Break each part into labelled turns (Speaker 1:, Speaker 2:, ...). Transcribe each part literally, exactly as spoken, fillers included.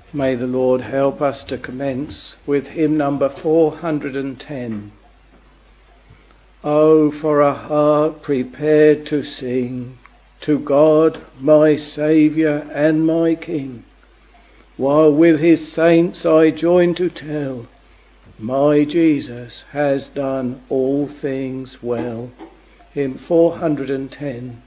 Speaker 1: May the Lord help us to commence with hymn number four hundred ten. Oh, for a heart prepared to sing to God, my Saviour and my King, while with his saints I join to tell, my Jesus has done all things well. Hymn four hundred ten.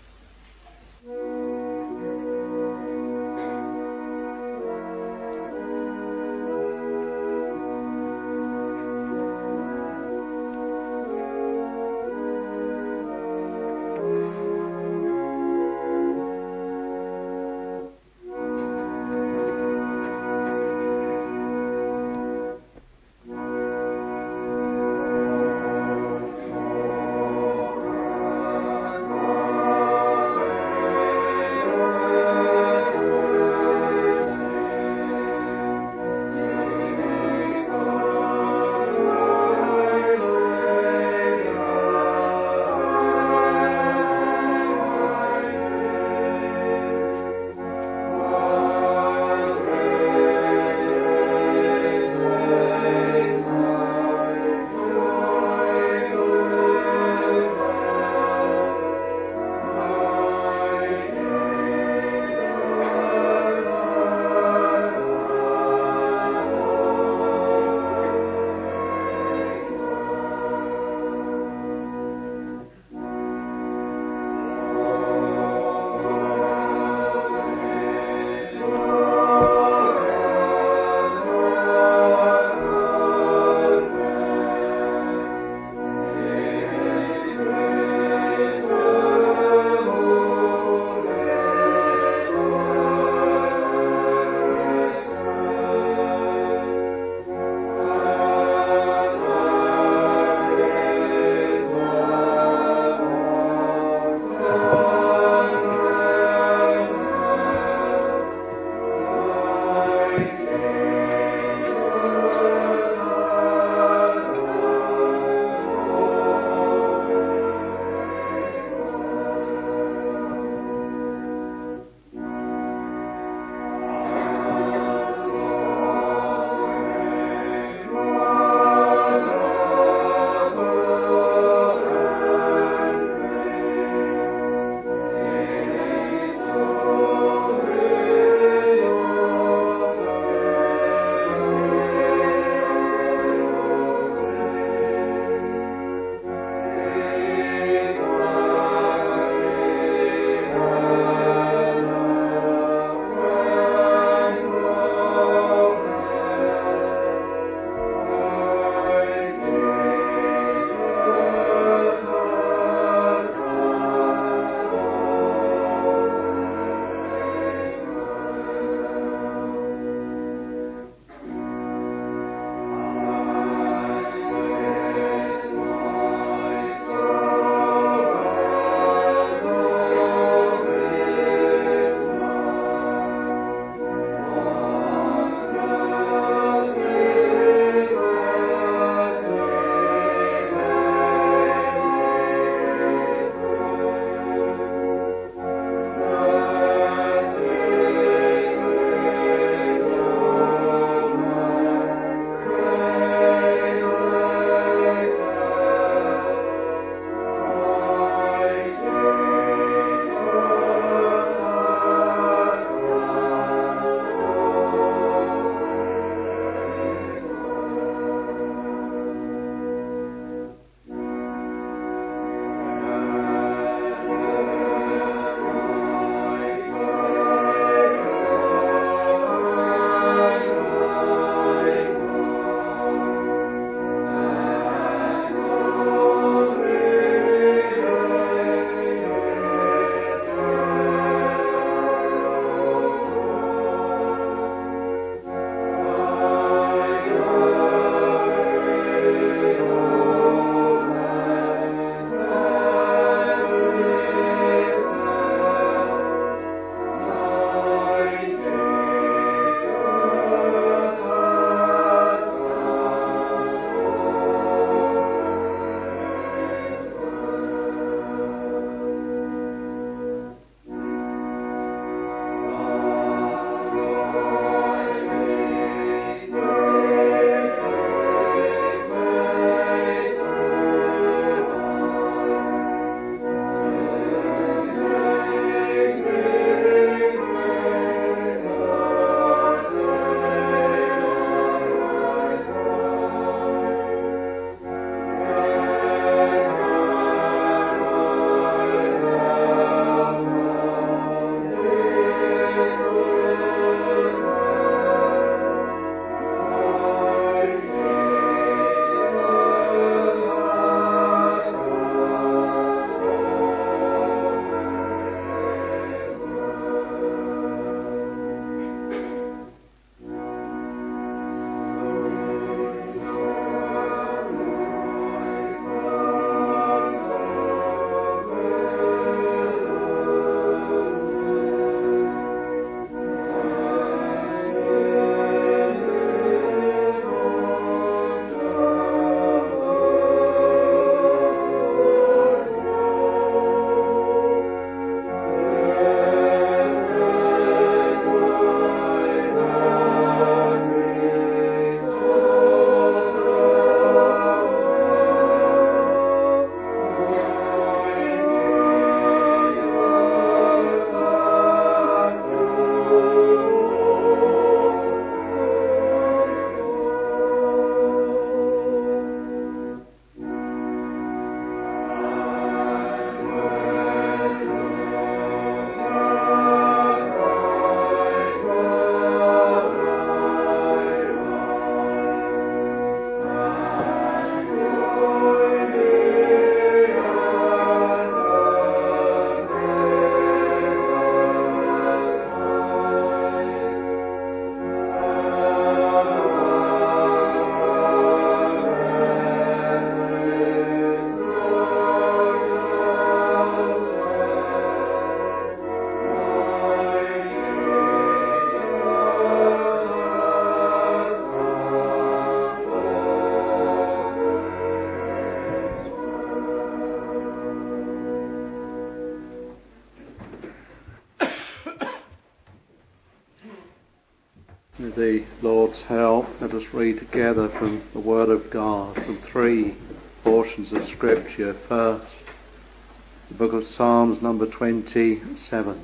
Speaker 2: With the Lord's help, let us read together from the Word of God, from three portions of Scripture. First, the book of Psalms, number twenty-seven.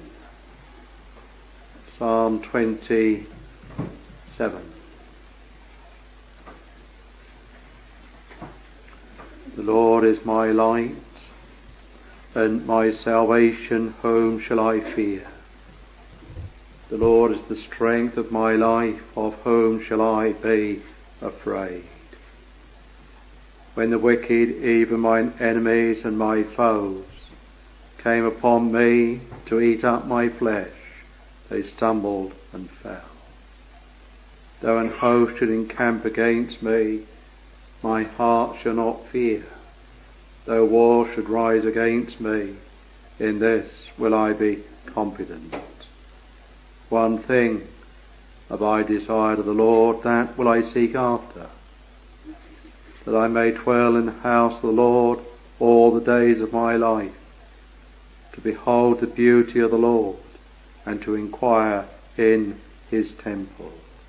Speaker 2: Psalm twenty-seven. The Lord is my light and my salvation, whom shall I fear? The Lord is the strength of my life, of whom shall I be afraid? When the wicked, even mine enemies and my foes, came upon me to eat up my flesh, they stumbled and fell. Though an host should encamp against me, my heart shall not fear. Though war should rise against me, in this will I be confident. One thing have I desired of the Lord, that will I seek after, that I may dwell in the house of the Lord all the days of my life, to behold the beauty of the Lord, and to inquire in his temple.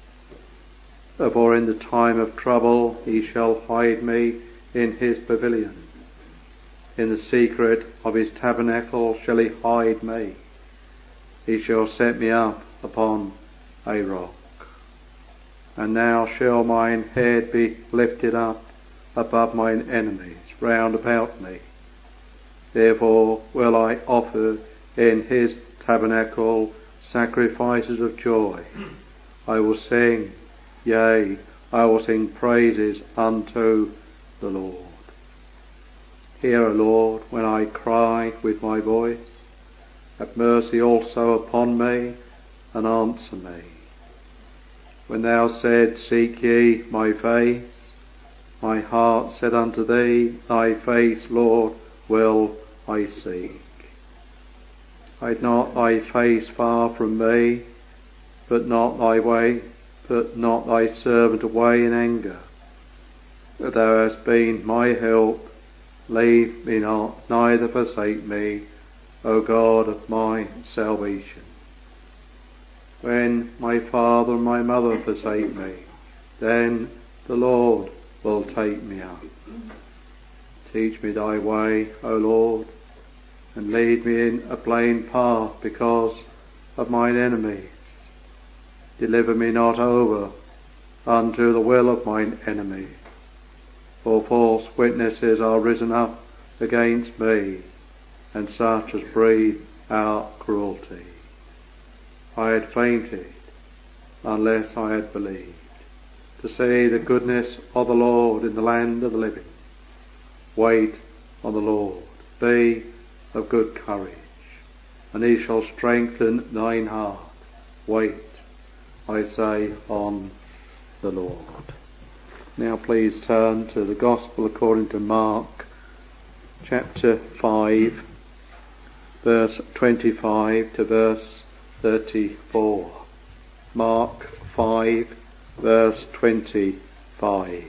Speaker 2: For in the time of trouble he shall hide me in his pavilion. In the secret of his tabernacle shall he hide me. He shall set me up upon a rock. And now shall mine head be lifted up above mine enemies round about me. Therefore will I offer in his tabernacle sacrifices of joy. I will sing, yea, I will sing praises unto the Lord. Hear, O Lord, when I cry with my voice. Have mercy also upon me, and answer me. When thou said, seek ye my face, my heart said unto thee, thy face, Lord, will I seek. Hide not thy face far from me, but not thy way, but not thy servant away in anger. But thou hast been my help, leave me not, neither forsake me, O God of my salvation. When my father and my mother forsake me, then the Lord will take me up. Teach me thy way, O Lord, and lead me in a plain path because of mine enemies. Deliver me not over unto the will of mine enemies, for false witnesses are risen up against me, and such as breathe out cruelty. I had fainted unless I had believed to see the goodness of the Lord in the land of the living. Wait on the Lord, be of good courage, and he shall strengthen thine heart. Wait, I say, on the Lord. Now please turn to the Gospel according to Mark, chapter five, verse twenty-five to verse thirty-four. Mark five, verse twenty-five.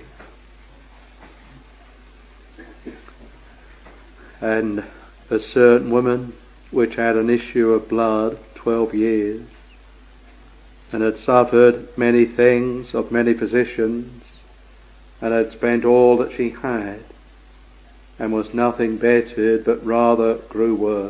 Speaker 2: And a certain woman which had an issue of blood twelve years, and had suffered many things of many physicians, and had spent all that she had, and was nothing bettered, but rather grew worse.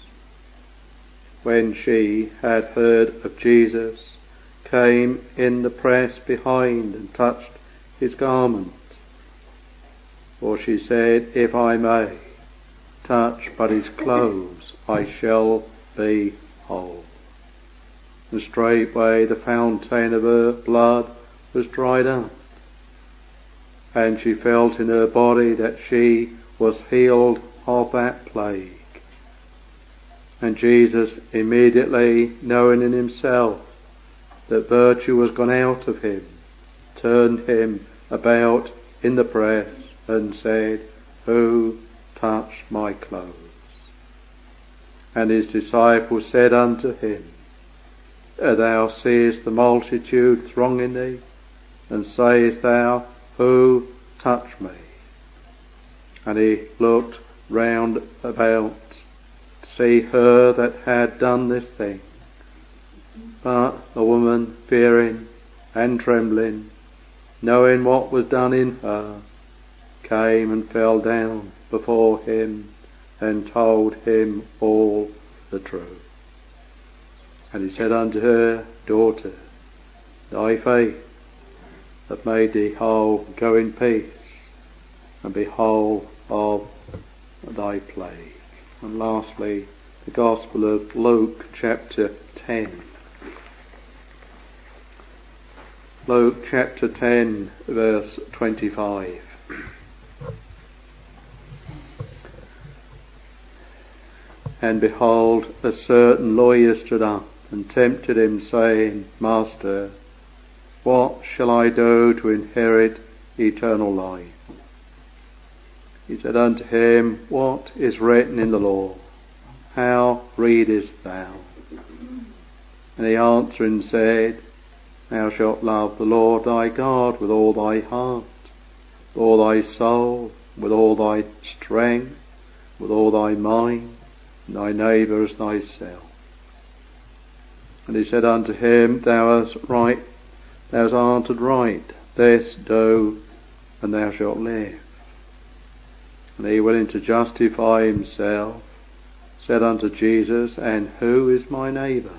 Speaker 2: When she had heard of Jesus, came in the press behind and touched his garment. For she said, if I may touch but his clothes, I shall be whole. And straightway the fountain of her blood was dried up, and she felt in her body that she was healed of that plague. And Jesus, immediately knowing in himself that virtue was gone out of him, turned him about in the press and said, who touched my clothes? And his disciples said unto him, thou seest the multitude thronging thee, and sayest thou, who touched me? And he looked round about to see her that had done this thing. But the woman, fearing, and trembling, knowing what was done in her, came and fell down before him and told him all the truth. And he said unto her, Daughter, thy faith hath made thee whole. Go in peace and be whole of thy plague. And lastly, the Gospel of Luke chapter ten. Luke chapter ten verse twenty-five. And behold, a certain lawyer stood up and tempted him, saying, Master, what shall I do to inherit eternal life? He said unto him, What is written in the law? How readest thou? And he answering said, Thou shalt love the Lord thy God with all thy heart, with all thy soul, with all thy strength, with all thy mind, and thy neighbour as thyself. And he said unto him, Thou hast right, thou hast answered right, this do, and thou shalt live. And he, willing to justify himself, said unto Jesus, And who is my neighbour?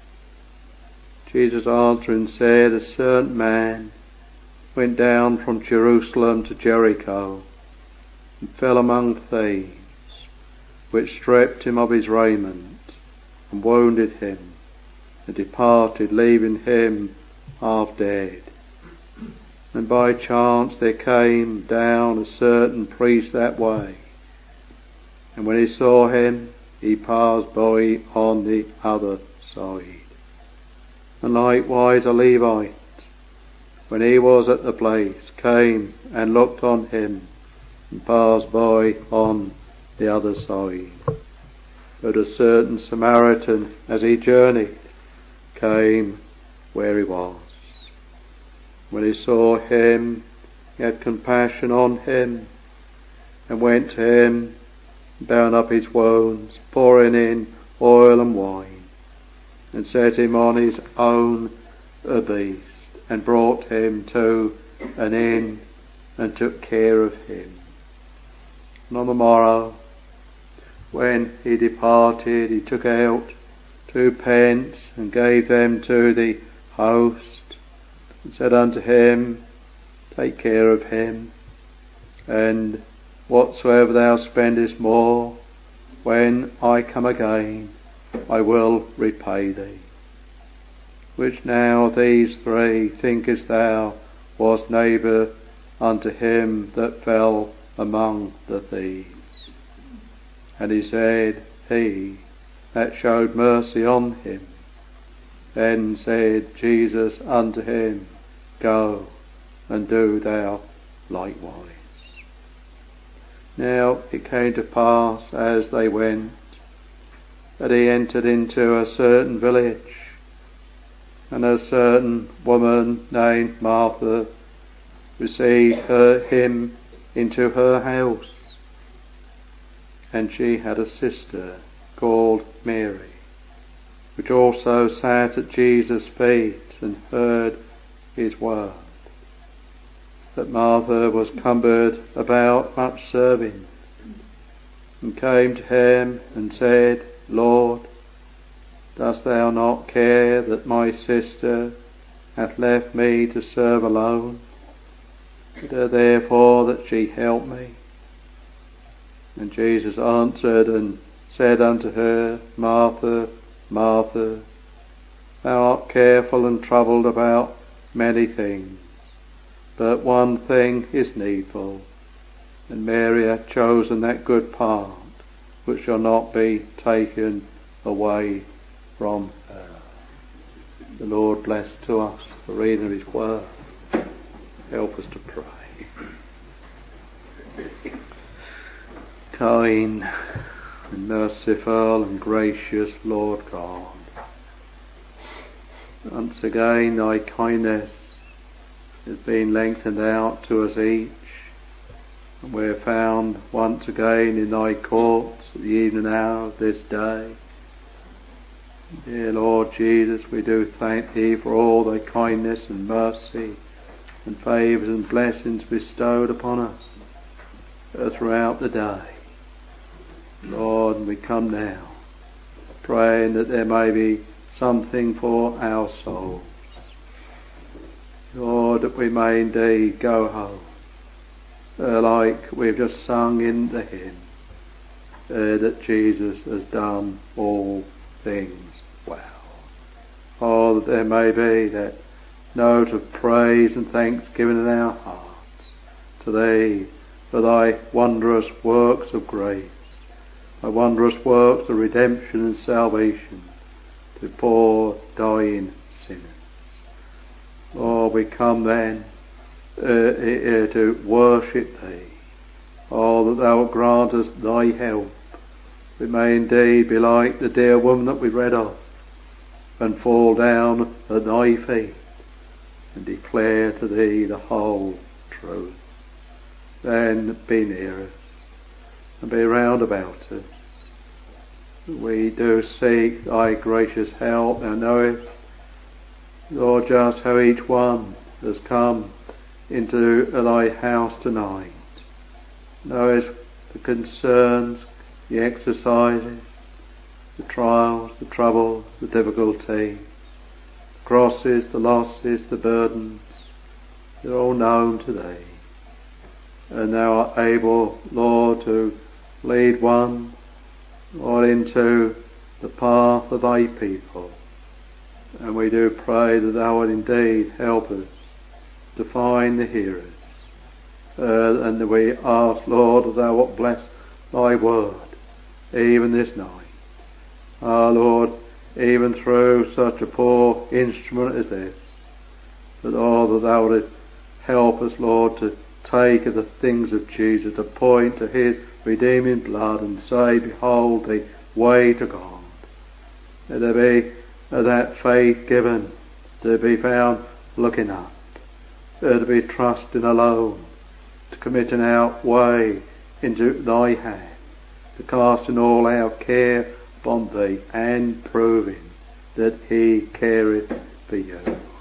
Speaker 2: Jesus answering said, A certain man went down from Jerusalem to Jericho, and fell among thieves, which stripped him of his raiment, and wounded him, and departed, leaving him half dead. And by chance there came down a certain priest that way, and when he saw him, he passed by on the other side. And likewise a Levite, when he was at the place, came and looked on him, and passed by on the other side. But a certain Samaritan, as he journeyed, came where he was. When he saw him, he had compassion on him, and went to him, bound up his wounds, pouring in oil and wine, and set him on his own beast, and brought him to an inn, and took care of him. And on the morrow, when he departed, he took out two pence, and gave them to the host, and said unto him, Take care of him, and whatsoever thou spendest more, when I come again, I will repay thee. Which now these three thinkest thou was neighbour unto him that fell among the thieves? And he said, He that showed mercy on him. Then said Jesus unto him, Go and do thou likewise. Now it came to pass as they went, that he entered into a certain village, and a certain woman named Martha received her, him into her house. And she had a sister called Mary, which also sat at Jesus' feet and heard his word. But Martha was cumbered about much serving, and came to him and said, Lord, dost thou not care that my sister hath left me to serve alone? Bid her therefore that she help me. And Jesus answered and said unto her, Martha, Martha, thou art careful and troubled about many things, but one thing is needful, and Mary hath chosen that good part, which shall not be taken away from her. The Lord bless to us the reading of his word. Help us to pray. Kind and merciful and gracious Lord God, once again thy kindness has been lengthened out to us each, and we are found once again in thy courts at the evening hour of this day. Dear Lord Jesus, we do thank Thee for all Thy kindness and mercy and favours and blessings bestowed upon us throughout the day. Lord, we come now praying that there may be something for our souls. Lord, that we may indeed go home uh, like we've just sung in the hymn, uh, that Jesus has done all things well. Oh, that there may be that note of praise and thanksgiving in our hearts to Thee for Thy wondrous works of grace, Thy wondrous works of redemption and salvation to poor dying sinners. Lord, we come then uh, uh, to worship Thee. Oh, that Thou wilt grant us Thy help. We may indeed be like the dear woman that we read of, and fall down at Thy feet and declare to Thee the whole truth. Then be near us and be round about us. We do seek Thy gracious help. Thou knowest, Lord, just how each one has come into Thy house tonight. Knowest the concerns, the exercises, the trials, the troubles, the difficulties, the crosses, the losses, the burdens. They're all known to Thee. And Thou art able, Lord, to lead one, Lord, into the path of Thy people. And we do pray that Thou would indeed help us to find the hearers. Uh, and we ask, Lord, that Thou wilt bless Thy word even this night. Ah, Lord, even through such a poor instrument as this, that all that Thou wouldst help us, Lord, to take of the things of Jesus, to point to His redeeming blood and say, behold the way to God. Let there be uh, that faith given to be found looking up, uh, to be trusting alone, to committing our way into Thy hand, to casting all our care upon Thee and proving that He careth for You.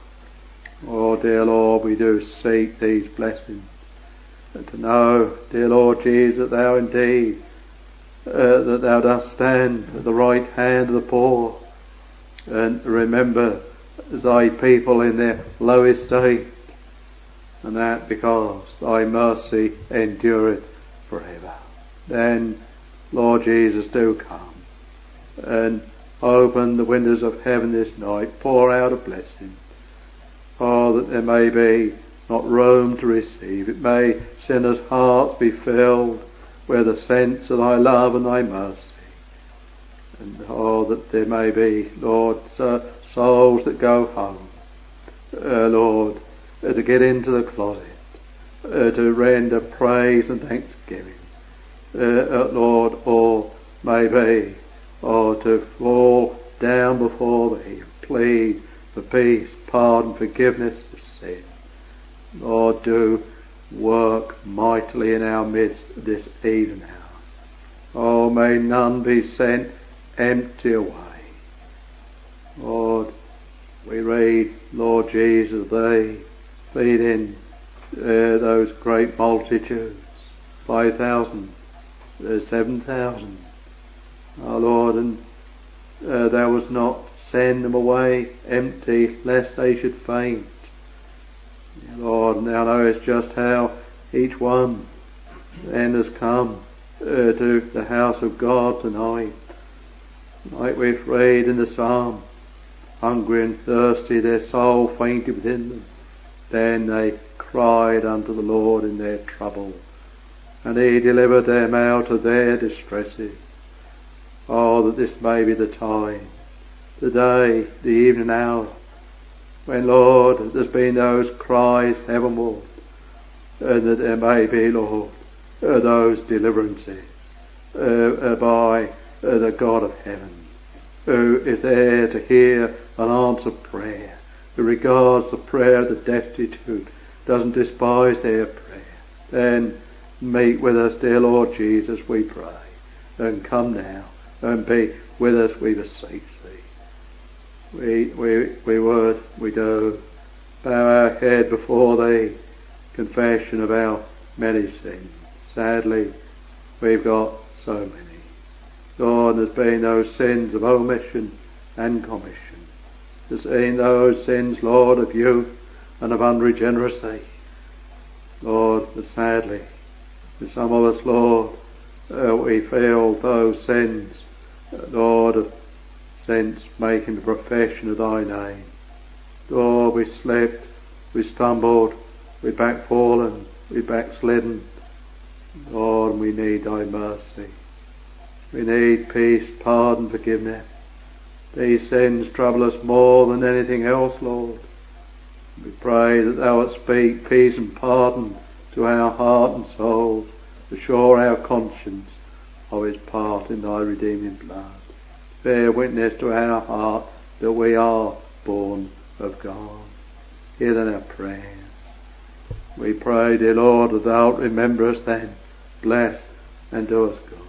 Speaker 2: Oh, dear Lord, we do seek these blessings, and to know, dear Lord Jesus, that Thou indeed, uh, that Thou dost stand at the right hand of the poor, and remember Thy people in their low estate, and that because Thy mercy endureth forever. Then, Lord Jesus, do come and open the windows of heaven this night, pour out a blessing. Oh, that there may be not room to receive. It may sinners' hearts be filled with the sense of Thy love and Thy mercy. And oh, that there may be, Lord, souls that go home, uh, Lord, uh, to get into the closet, uh, to render praise and thanksgiving. Uh, uh, Lord, or maybe, or to fall down before Thee and plead for peace, pardon, forgiveness of sin. Lord, do work mightily in our midst this evening hour. Oh, may none be sent empty away. Lord, we read, Lord Jesus, Thee feeding uh, those great multitudes, five thousand, uh, seven thousand. Our Lord, and uh, Thou wast not send them away empty, lest they should faint. Lord, and Thou knowest just how each one then has come uh, to the house of God tonight. Like we've read in the psalm, hungry and thirsty, their soul fainted within them. Then they cried unto the Lord in their trouble, and He delivered them out of their distresses. Oh, that this may be the time, the day, the evening hour, when, Lord, there's been those cries heavenward, and that there may be, Lord, uh, those deliverances uh, by uh, the God of heaven, who is there to hear and answer prayer, who regards the prayer of the destitute, doesn't despise their prayer. Then meet with us, dear Lord Jesus, we pray, and come now and be with us, we beseech Thee. we, we, we would, we do, bow our head before Thee, confession of our many sins. Sadly, we've got so many. Lord, there's been those sins of omission and commission. There's been those sins, Lord, of youth and of unregeneracy. Lord, but sadly, with some of us, Lord, uh, we feel those sins, uh, Lord, of since making the profession of Thy name. Lord, we slipped, we stumbled, we backfallen, we backslidden. Lord, we need Thy mercy. We need peace, pardon, forgiveness. These sins trouble us more than anything else, Lord. We pray that Thou wilt speak peace and pardon to our heart and soul, assure our conscience of its part in Thy redeeming blood. Bear witness to our heart that we are born of God. Hear then our prayers. We pray, dear Lord, that Thou wilt remember us then, bless and do us good.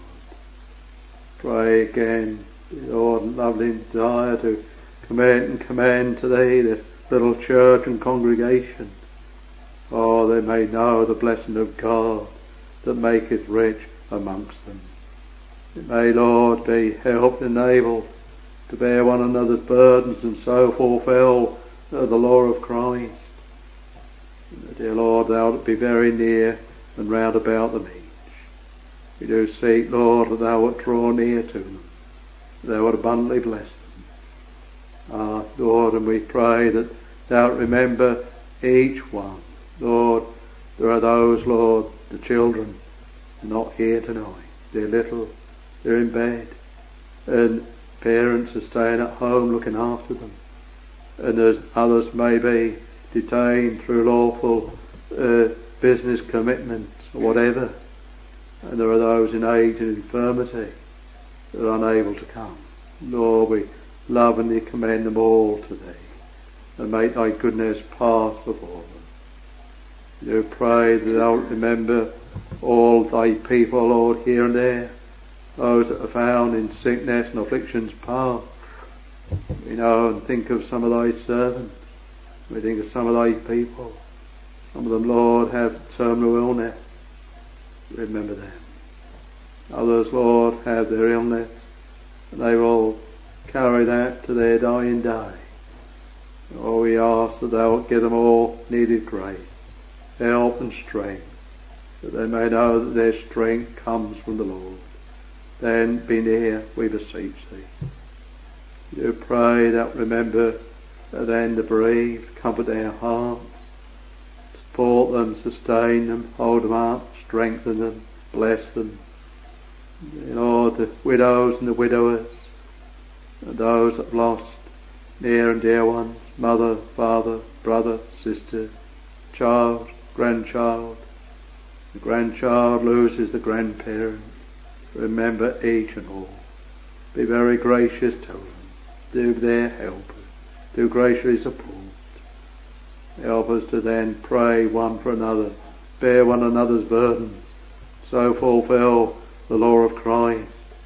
Speaker 2: Pray again, dear Lord, lovely desire to commit and commend to Thee this little church and congregation. Oh, they may know the blessing of God that maketh rich amongst them. It may, Lord, be helped and enabled to bear one another's burdens and so fulfill uh, the law of Christ. And, dear Lord, Thou wilt be very near and round about them each. We do seek, Lord, that Thou wilt draw near to them, that Thou wilt abundantly bless them. Ah, Lord, and we pray that Thou wilt remember each one. Lord, there are those, Lord, the children are not here tonight. They're little, they're in bed, and parents are staying at home looking after them. And there's others may be detained through lawful uh, business commitments or whatever. And there are those in age and infirmity that are unable to come. Lord, we lovingly commend them all to Thee, and make Thy goodness pass before them. We do pray that Thou wilt remember all Thy people, Lord, here and there, those that are found in sickness and affliction's path. We know and think of some of Thy servants. We think of some of Thy people. Some of them, Lord, have terminal illness. Remember them. Others, Lord, have their illness, and they will carry that to their dying day. Oh, we ask that Thou wilt give them all needed grace, help and strength, that they may know that their strength comes from the Lord. Then be near, we beseech Thee. We do pray that remember that then the bereaved, comfort their hearts, support them, sustain them, hold them up, strengthen them, bless them. Lord, the widows and the widowers, and those that have lost near and dear ones, mother, father, brother, sister, child, grandchild. The grandchild loses the grandparent. Remember each and all. Be very gracious to them. Do their help. Do graciously support. Help us to then pray one for another, bear one another's burdens, so fulfill the law of Christ.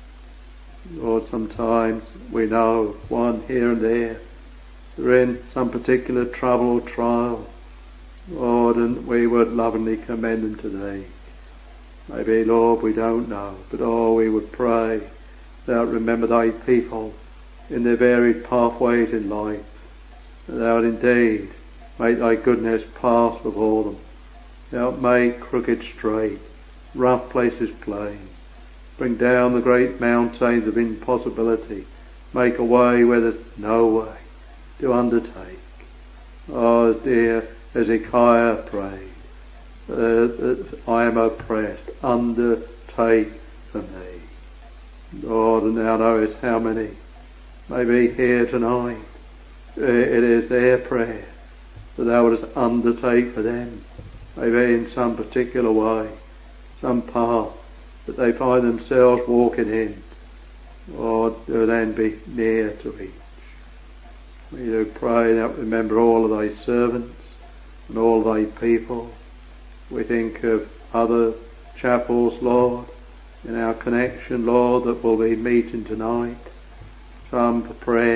Speaker 2: Lord, sometimes we know one here and there, they're in some particular trouble or trial, Lord, and we would lovingly commend them to Thee. Maybe, Lord, we don't know, but oh, we would pray Thou remember Thy people in their varied pathways in life, that Thou would indeed make Thy goodness pass before them. Thou make crooked straight, rough places plain. Bring down the great mountains of impossibility. Make a way where there's no way. Do undertake. Oh, as dear Hezekiah prayed, uh, I am oppressed. Undertake for me. Lord, and Thou knowest how many may be here tonight. It is their prayer that Thou wouldst undertake for them, maybe in some particular way, some path that they find themselves walking in. Lord, do then be near to each. We do pray that remember all of Thy servants and all Thy people. We think of other chapels, Lord, in our connection, Lord, that will be meeting tonight. Some for prayer,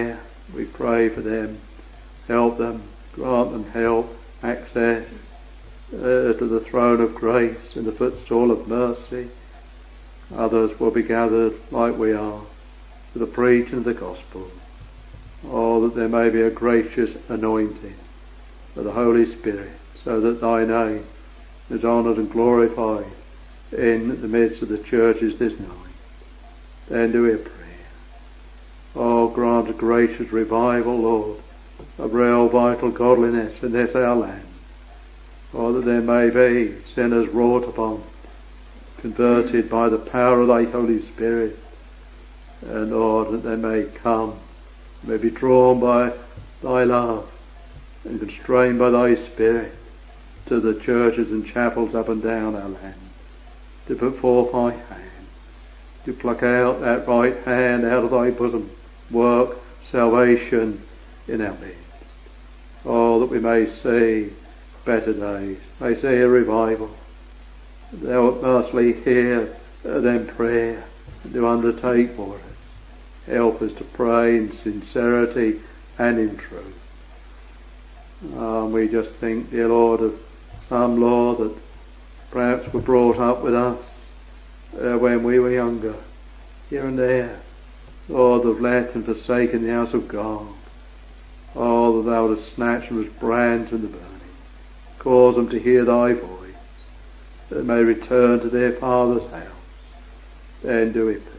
Speaker 2: We pray for them. Help them. Grant them help, access uh, to the throne of grace and the footstool of mercy. Others will be gathered like we are for the preaching of the gospel. Oh, that there may be a gracious anointing of the Holy Spirit, so that thy name is honoured and glorified in the midst of the churches this night. Then do we pray. Oh, grant a gracious revival, Lord, of real vital godliness in this our land. Oh, that there may be sinners wrought upon, converted by the power of thy Holy Spirit, and Lord, that they may come, may be drawn by thy love and constrained by thy Spirit to the churches and chapels up and down our land, to put forth thy hand, to pluck out that right hand out of thy bosom, work salvation in our midst. Oh, that we may see better days, may see a revival. Thou wilt mercifully hear them prayer and to undertake for it. Help us to pray in sincerity and in truth. Um, we just think, dear Lord, of some, Lord, that perhaps were brought up with us uh, when we were younger, here and there. Lord, that have left and forsaken the house of God. Oh, that thou wouldst snatch them as brands in the burning. Cause them to hear thy voice, that they may return to their Father's house. Then do we pray.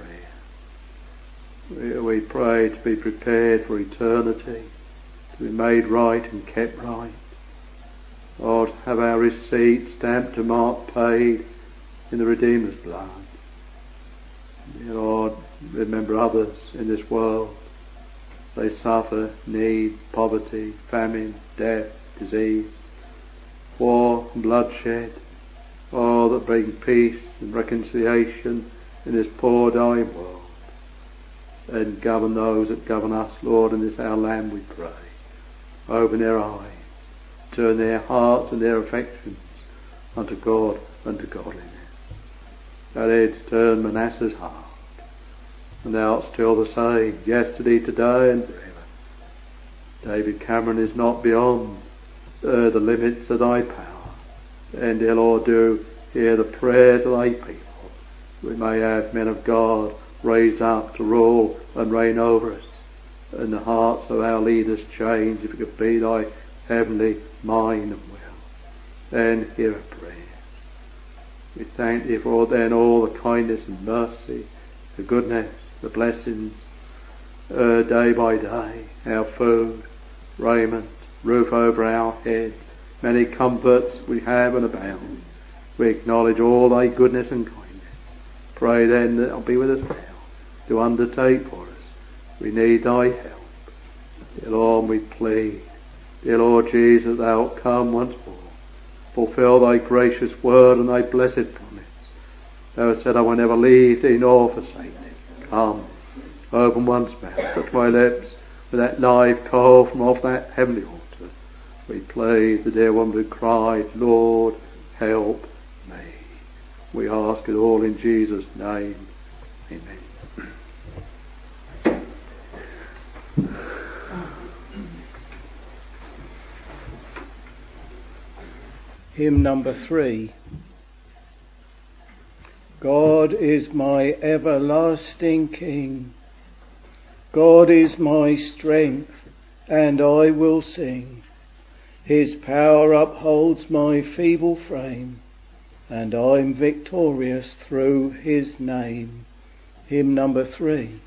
Speaker 2: We, we pray to be prepared for eternity, to be made right and kept right. Oh, to have our receipt stamped to mark paid in the Redeemer's blood. Dear Lord, remember others in this world. They suffer need, poverty, famine, death, disease, war and bloodshed. Oh, that bring peace and reconciliation in this poor dying world. And govern those that govern us, Lord, in this our land, we pray. Open their eyes, turn their hearts and their affections unto God, unto godliness. Thou didst turn Manasseh's heart, and thou art still the same, yesterday, today, and forever. David Cameron is not beyond uh, the limits of thy power. And, dear Lord, do hear the prayers of thy people. We may have men of God raised up to rule and reign over us, and the hearts of our leaders change, if it could be thy heavenly mind and will. Then hear our prayers. We thank thee for then all the kindness and mercy, the goodness, the blessings, uh, day by day, our food, raiment, roof over our heads, many comforts we have and abound. We acknowledge all thy goodness and kindness. Pray then that thou be with us now, to undertake for us. We need thy help. Dear Lord, we plead. Dear Lord Jesus, thou wilt come once more. Fulfill thy gracious word and thy blessed promise. Thou hast said, I will never leave thee nor forsake thee. Come, open one's mouth, touch my lips with that live coal from off that heavenly altar. We plead the dear one who cried, Lord, help me. We ask it all in Jesus' name. Amen.
Speaker 1: Hymn number three. God is my everlasting King. God is my strength, and I will sing. His power upholds my feeble frame, and I'm victorious through his name. Hymn number three.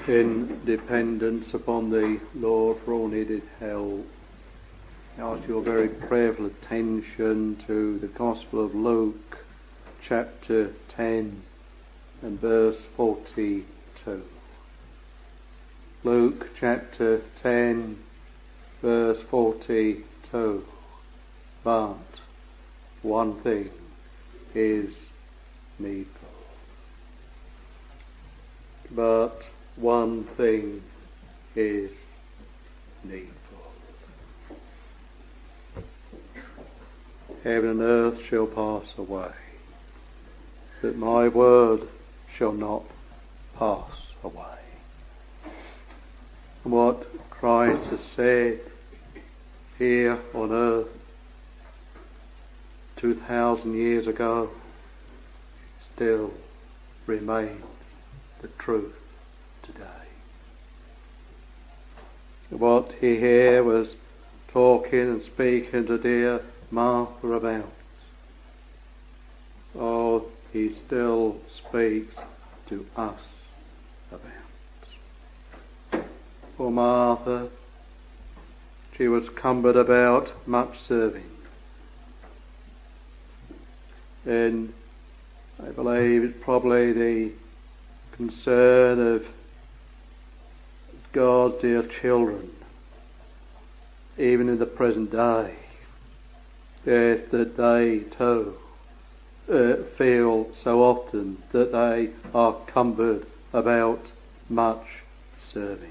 Speaker 2: in dependence upon the Lord for all needed help. I ask your very prayerful attention to the Gospel of Luke, chapter ten and verse forty-two. Luke chapter ten, verse forty-two. But one thing is needful. But one thing is needful. Heaven and earth shall pass away, but my word shall not pass away. And what Christ has said here on earth two thousand years ago still remains the truth today. What he here was talking and speaking to dear Martha about, oh, he still speaks to us about. For Martha, she was cumbered about much serving. And I believe it's probably the concern of God's dear children, even in the present day, yes, that they too uh, feel so often that they are cumbered about much serving.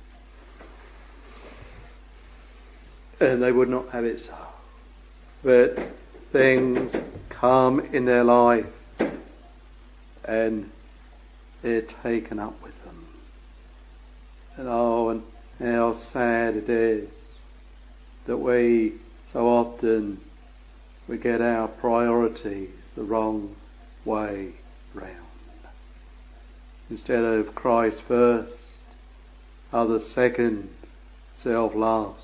Speaker 2: And they would not have it so. But things come in their life and they're taken up with them. And oh, and how sad it is that we so often we get our priorities the wrong way round. Instead of Christ first, others second, self last.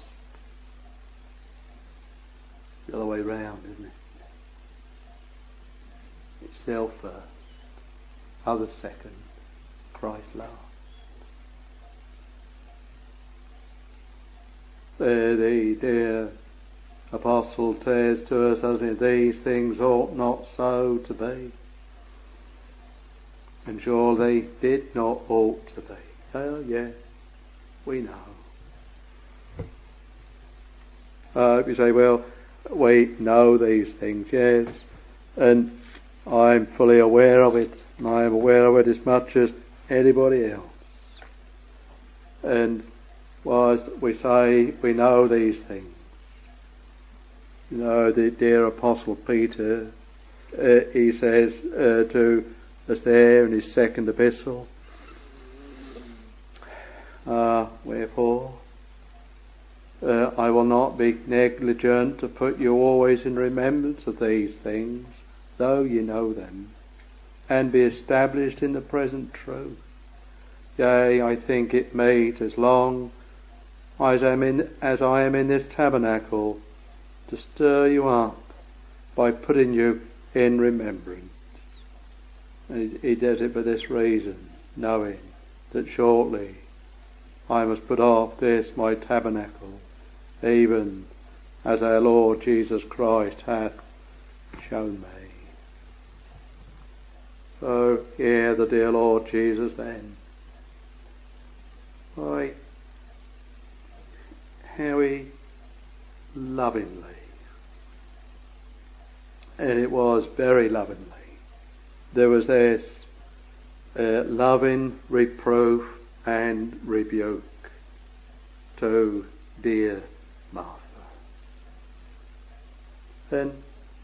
Speaker 2: The other way round, isn't it? It's self first, others second, Christ last. There the dear apostle says to us, as in these things ought not so to be. And sure they did not ought to be. Oh yes, we know. Uh, you say, well, we know these things, yes, and I'm fully aware of it, and I am aware of it as much as anybody else. And whilst we say we know these things, you know, the dear Apostle Peter, uh, he says uh, to us there in his second epistle, uh, wherefore, uh, I will not be negligent to put you always in remembrance of these things, though you know them, and be established in the present truth. Yea, I think it meet as long as I am in, as I am in this tabernacle, to stir you up by putting you in remembrance. And he, he does it for this reason, knowing that shortly I must put off this my tabernacle, even as our Lord Jesus Christ hath shown me. So hear the dear Lord Jesus then. Why, how he lovingly, and it was very lovingly, there was this uh, loving reproof and rebuke to dear Martha. Then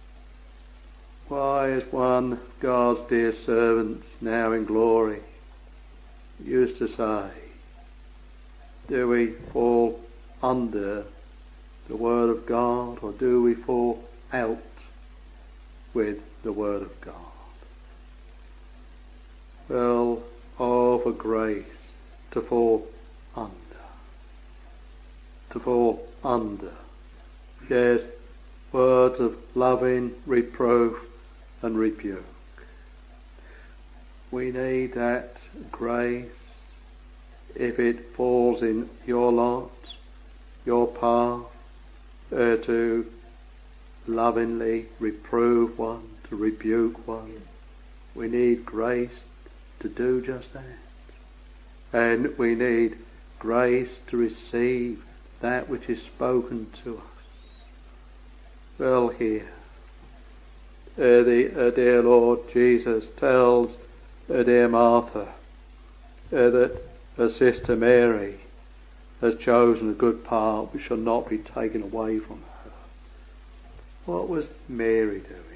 Speaker 2: why is one of God's dear servants now in glory used to say, do we fall under the Word of God, or do we fall out with the Word of God? Well, oh, for grace to fall under. To fall under. Yes, words of loving reproof and rebuke. We need that grace if it falls in your lot, your path, uh, to lovingly reprove one, to rebuke one. We need grace to do just that. And we need grace to receive that which is spoken to us. Well, here, uh, the uh, dear Lord Jesus tells uh, dear Martha uh, that her sister Mary has chosen a good part which shall not be taken away from her. What was Mary doing?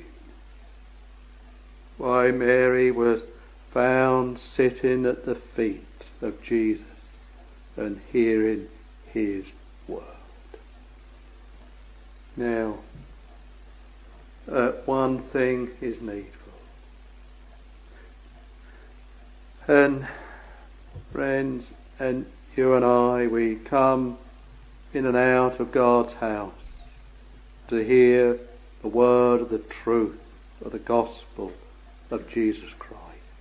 Speaker 2: Why, Mary was found sitting at the feet of Jesus and hearing his word. Now, uh, one thing is needful. And friends, and you and I, we come in and out of God's house to hear the word of the truth of the gospel of Jesus Christ.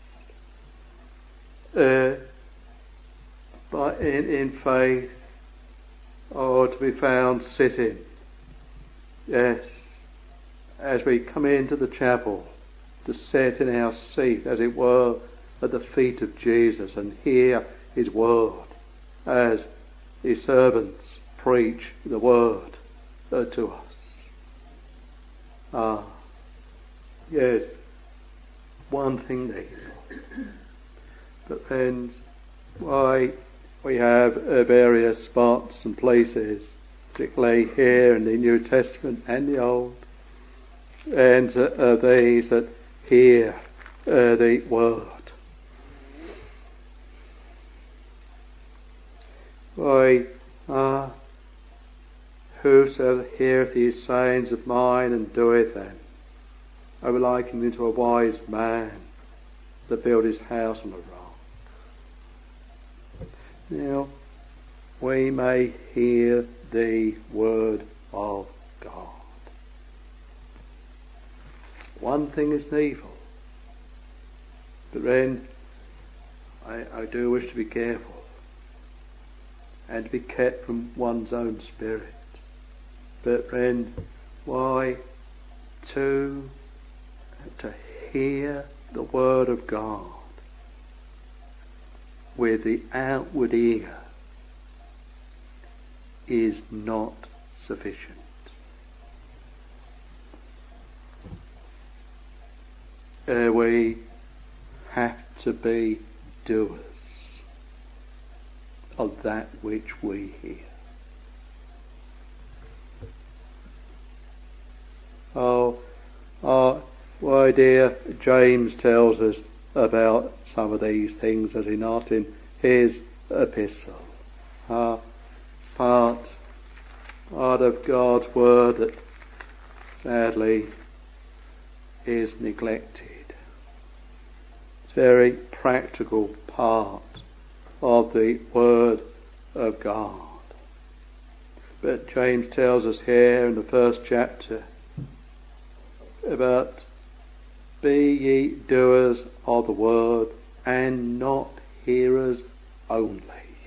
Speaker 2: Uh, but in, in faith, or to be found sitting, yes, as we come into the chapel, to sit in our seat, as it were, at the feet of Jesus and hear his word, as his servants preach the word uh, to us. Ah, yes, one thing needful. But friends, why we have uh, various spots and places, particularly here in the New Testament and the Old, and uh, uh, these that hear uh, the word. Why, ah, whoso heareth these sayings of mine and doeth them, I will liken him to a wise man that built his house on a rock. Now, we may hear the word of God. One thing is needful. But friends, I, I do wish to be careful and to be kept from one's own spirit. But friends, why to, to hear the word of God with the outward ear is not sufficient. Uh, we have to be doers of that which we hear. Oh, oh, why dear, James tells us about some of these things, does he not, in his epistle? Uh, part, part of God's word that sadly is neglected. It's a very practical part of the word of God. But James tells us here in the first chapter about be ye doers of the word and not hearers only,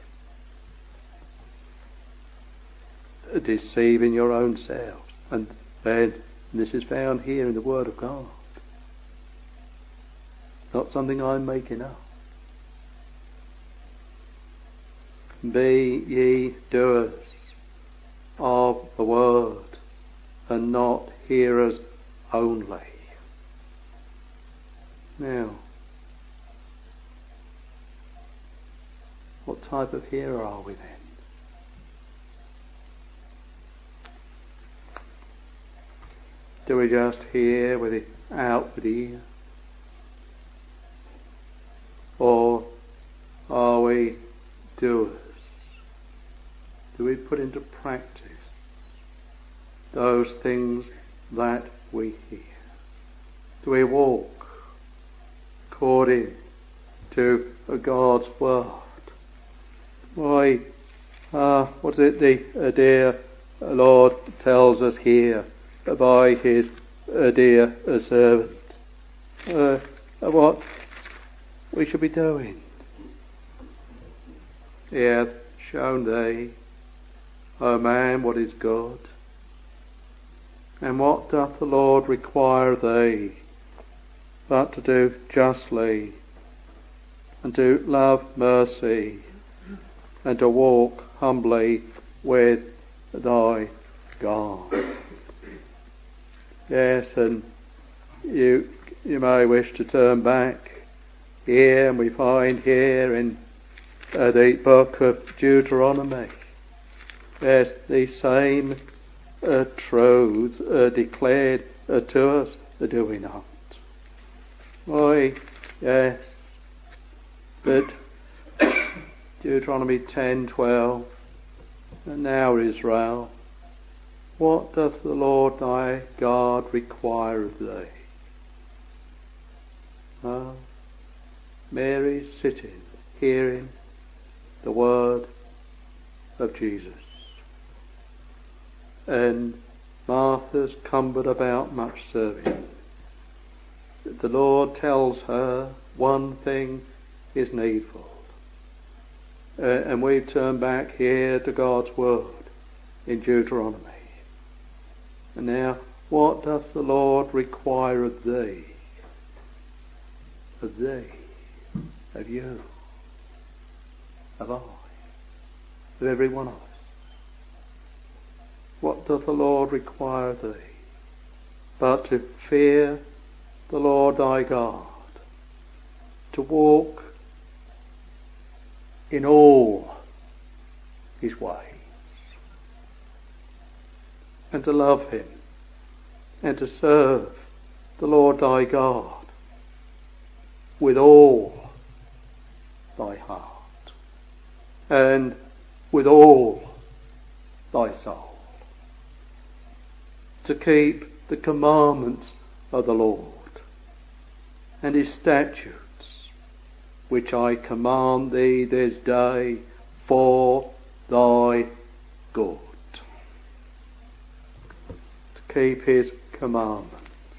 Speaker 2: deceiving your own selves. And then this is found here in the word of God, not something I'm making up. Be ye doers of the word and not hearers only. Now, what type of hearer are we then? Do we just hear with the outward ear? Or are we doers? Do we put into practice those things that we hear? Do we walk according to God's word? Why, uh, what is it the uh, dear Lord tells us here by his uh, dear uh, servant? Uh, what we should be doing. He hath shown thee, O man, what is good. And what doth the Lord require of thee, but to do justly, and to love mercy, and to walk humbly with thy God. Yes, and you you may wish to turn back here, and we find here in uh, the book of Deuteronomy, yes, the same uh, truths uh, declared uh, to us, uh, do we not? Why, yes, but Deuteronomy ten twelve, and now Israel, what doth the Lord thy God require of thee? Ah, Mary sitting, hearing the word of Jesus, and Martha's cumbered about much serving. The Lord tells her one thing is needful. Uh, and we've turned back here to God's word in Deuteronomy. And now, what doth the Lord require of thee? Of thee, of you, of I, of every one of us. What doth the Lord require of thee? But to fear the Lord thy God, to walk in all his ways, and to love him, and to serve the Lord thy God with all thy heart, and with all thy soul, to keep the commandments of the Lord, and his statutes, which I command thee this day for thy good. To keep his commandments.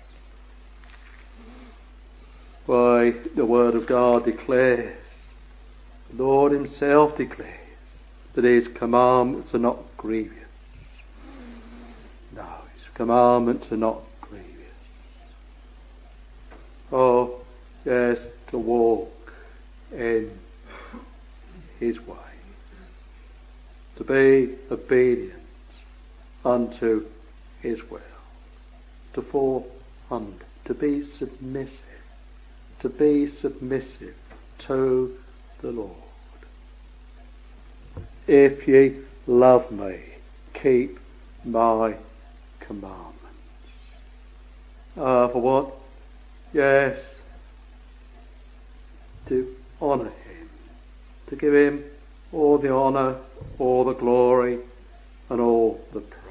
Speaker 2: Why, the word of God declares, the Lord himself declares, that his commandments are not grievous. No, his commandments are not grievous. Oh, yes, to walk in his ways, to be obedient unto his will, to fall under, to be submissive, to be submissive to the Lord. If ye love me, keep my commandments. Ah, uh, for what? Yes, to honour him, to give him all the honour, all the glory, and all the praise.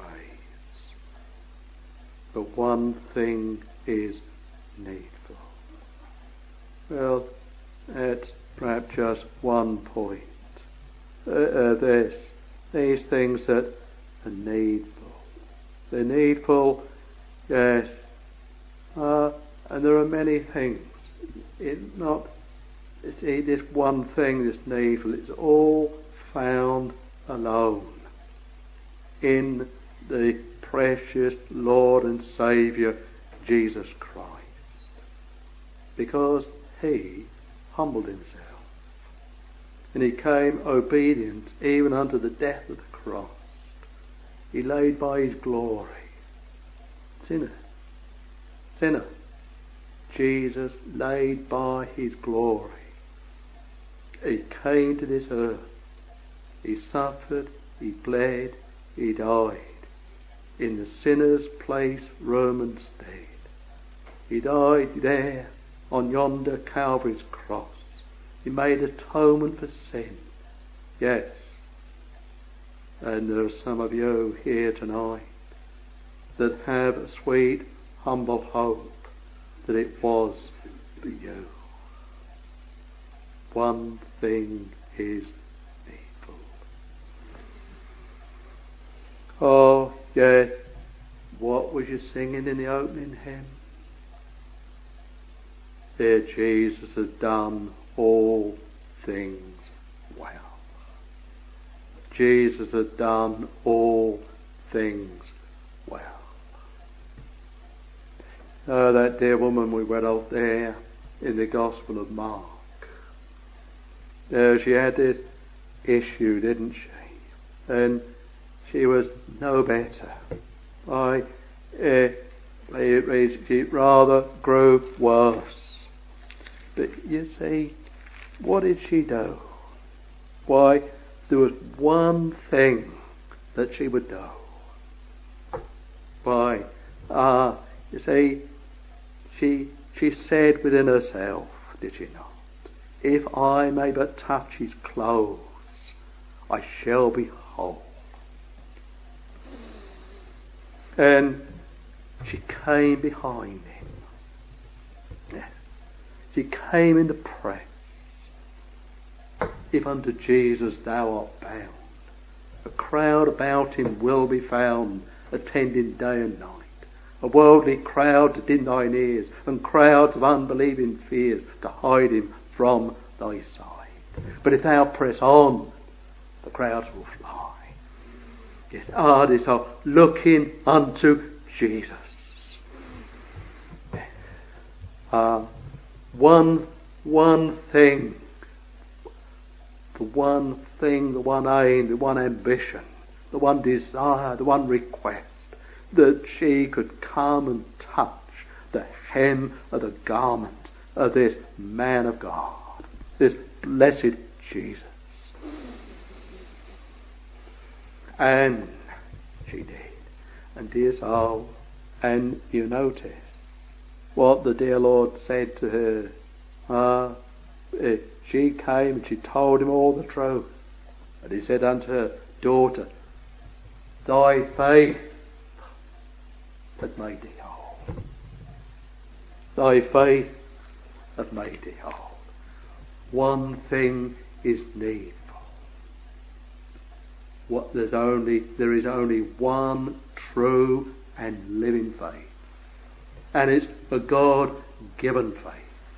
Speaker 2: But one thing is needful. Well, that's perhaps just one point. Uh, uh, this, these things that are needful. They're needful, yes, uh, and there are many things. It's not It's this one thing that's needful. It's all found alone in the precious Lord and Saviour Jesus Christ, because he humbled himself and he came obedient even unto the death of the cross. He laid by his glory. Sinner, sinner, Jesus laid by his glory. He came to this earth. He suffered, he bled, he died in the sinner's place, Roman stead. He died there on yonder Calvary's cross. He made atonement for sin. Yes. And there are some of you here tonight that have a sweet, humble hope that it was for you. One thing is needful. Oh, yes. What was you singing in the opening hymn? There Jesus has done all things well. Jesus had done all things well. Oh, that dear woman we read of there in the Gospel of Mark. Oh, she had this issue, didn't she? And she was no better. I, uh, it reads, she rather grew worse. But you see, what did she do? Why, there was one thing that she would do. Why, ah, uh, you see, she she said within herself, did she not? If I may but touch his clothes, I shall be whole. And she came behind him. Yes. She came in the press. If unto Jesus thou art bound, a crowd about him will be found, attending day and night. A worldly crowd to din thine ears, and crowds of unbelieving fears to hide him from thy sight. But if thou press on, the crowds will fly. Yes, ah, this are looking unto Jesus. Uh, one, one thing, the one thing, the one aim, the one ambition, the one desire, the one request, that she could come and touch the hem of the garment of this man of God, this blessed Jesus. And she did. And dear soul, and you notice what the dear Lord said to her. Ah, uh, she came and she told him all the truth. And he said unto her, daughter, thy faith hath made thee whole. Thy faith hath made thee whole. One thing is needful. What there's only there is only one true and living faith. And it's a God-given faith.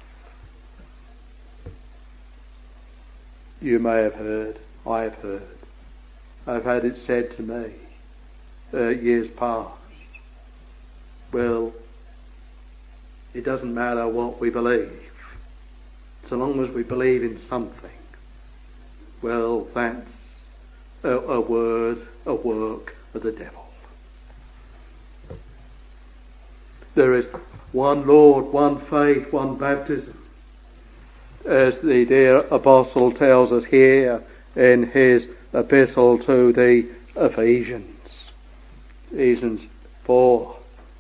Speaker 2: You may have heard, I have heard, I've had it said to me uh, years past, well, it doesn't matter what we believe, so long as we believe in something. Well, that's a, a word, a work of the devil. There is one Lord, one faith, one baptism. As the dear apostle tells us here in his epistle to the Ephesians. Ephesians four.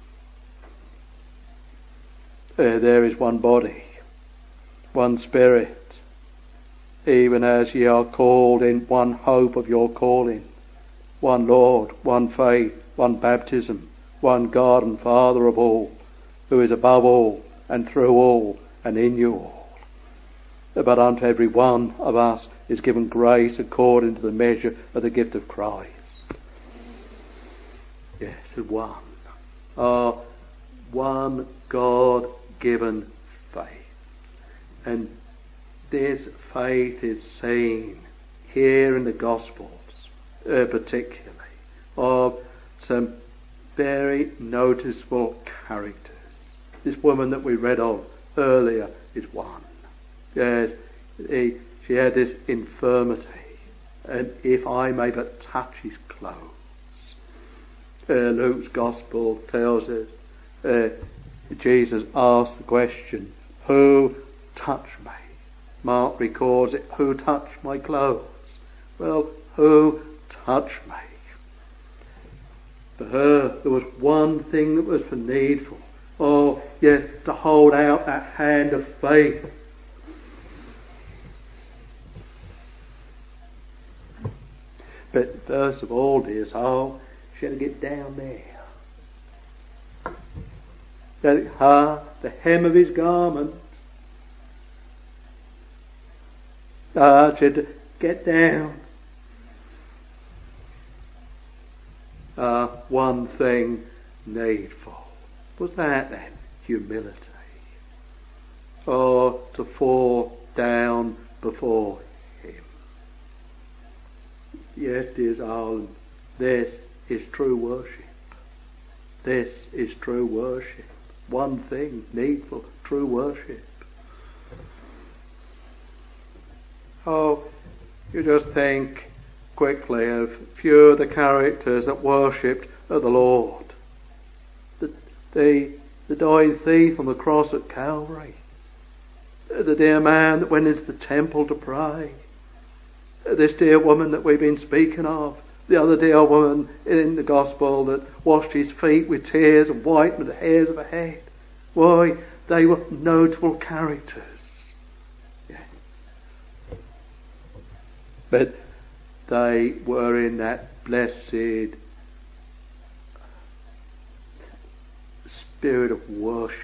Speaker 2: Uh, there is one body, one spirit, even as ye are called in one hope of your calling, one Lord, one faith, one baptism, one God and Father of all, who is above all, and through all, and in you all. But unto every one of us is given grace according to the measure of the gift of Christ. Yes, one. Uh, one God-given faith. And this faith is seen here in the Gospels, uh, particularly, of some very noticeable characters. This woman that we read of earlier is one. Yes, he, she had this infirmity, and if I may but touch his clothes. Uh, Luke's Gospel tells us, uh, Jesus asked the question, who touched me? Mark records it, who touched my clothes? Well, who touched me? For her, there was one thing that was for needful. Oh, yes, to hold out that hand of faith. But first of all, dear soul, she had to get down there. That her, the hem of his garment. Ah, she had to get down. Ah, one thing needful. Was that then? Humility. Or to fall down before him. Yes, dear soul, this is true worship. This is true worship. One thing needful, true worship. Oh, you just think quickly of a few of the characters that worshipped the Lord. The, the, the dying thief on the cross at Calvary. The dear man that went into the temple to pray. This dear woman that we've been speaking of. The other dear woman in the gospel that washed his feet with tears and wiped with the hairs of her head. Why, they were notable characters. Yeah. But they were in that blessed spirit of worship.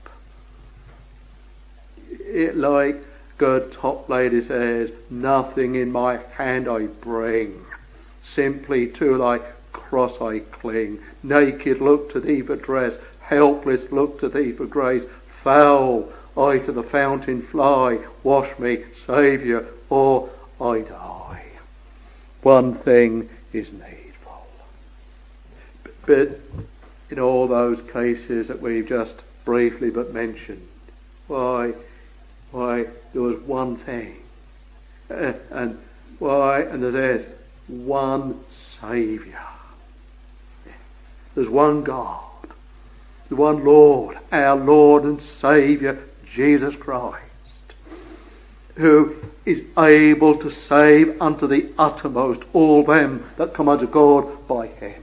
Speaker 2: It, like good top lady says, nothing in my hand I bring, simply to thy cross I cling. Naked look to thee for dress, helpless look to thee for grace. Foul I to the fountain fly, wash me, Saviour, or I die. One thing is needful. But in all those cases that we've just briefly but mentioned, why, why, there was one thing. Uh, and why, and there's one Saviour. There's one God. The one Lord, our Lord and Saviour, Jesus Christ, who is able to save unto the uttermost all them that come unto God by him.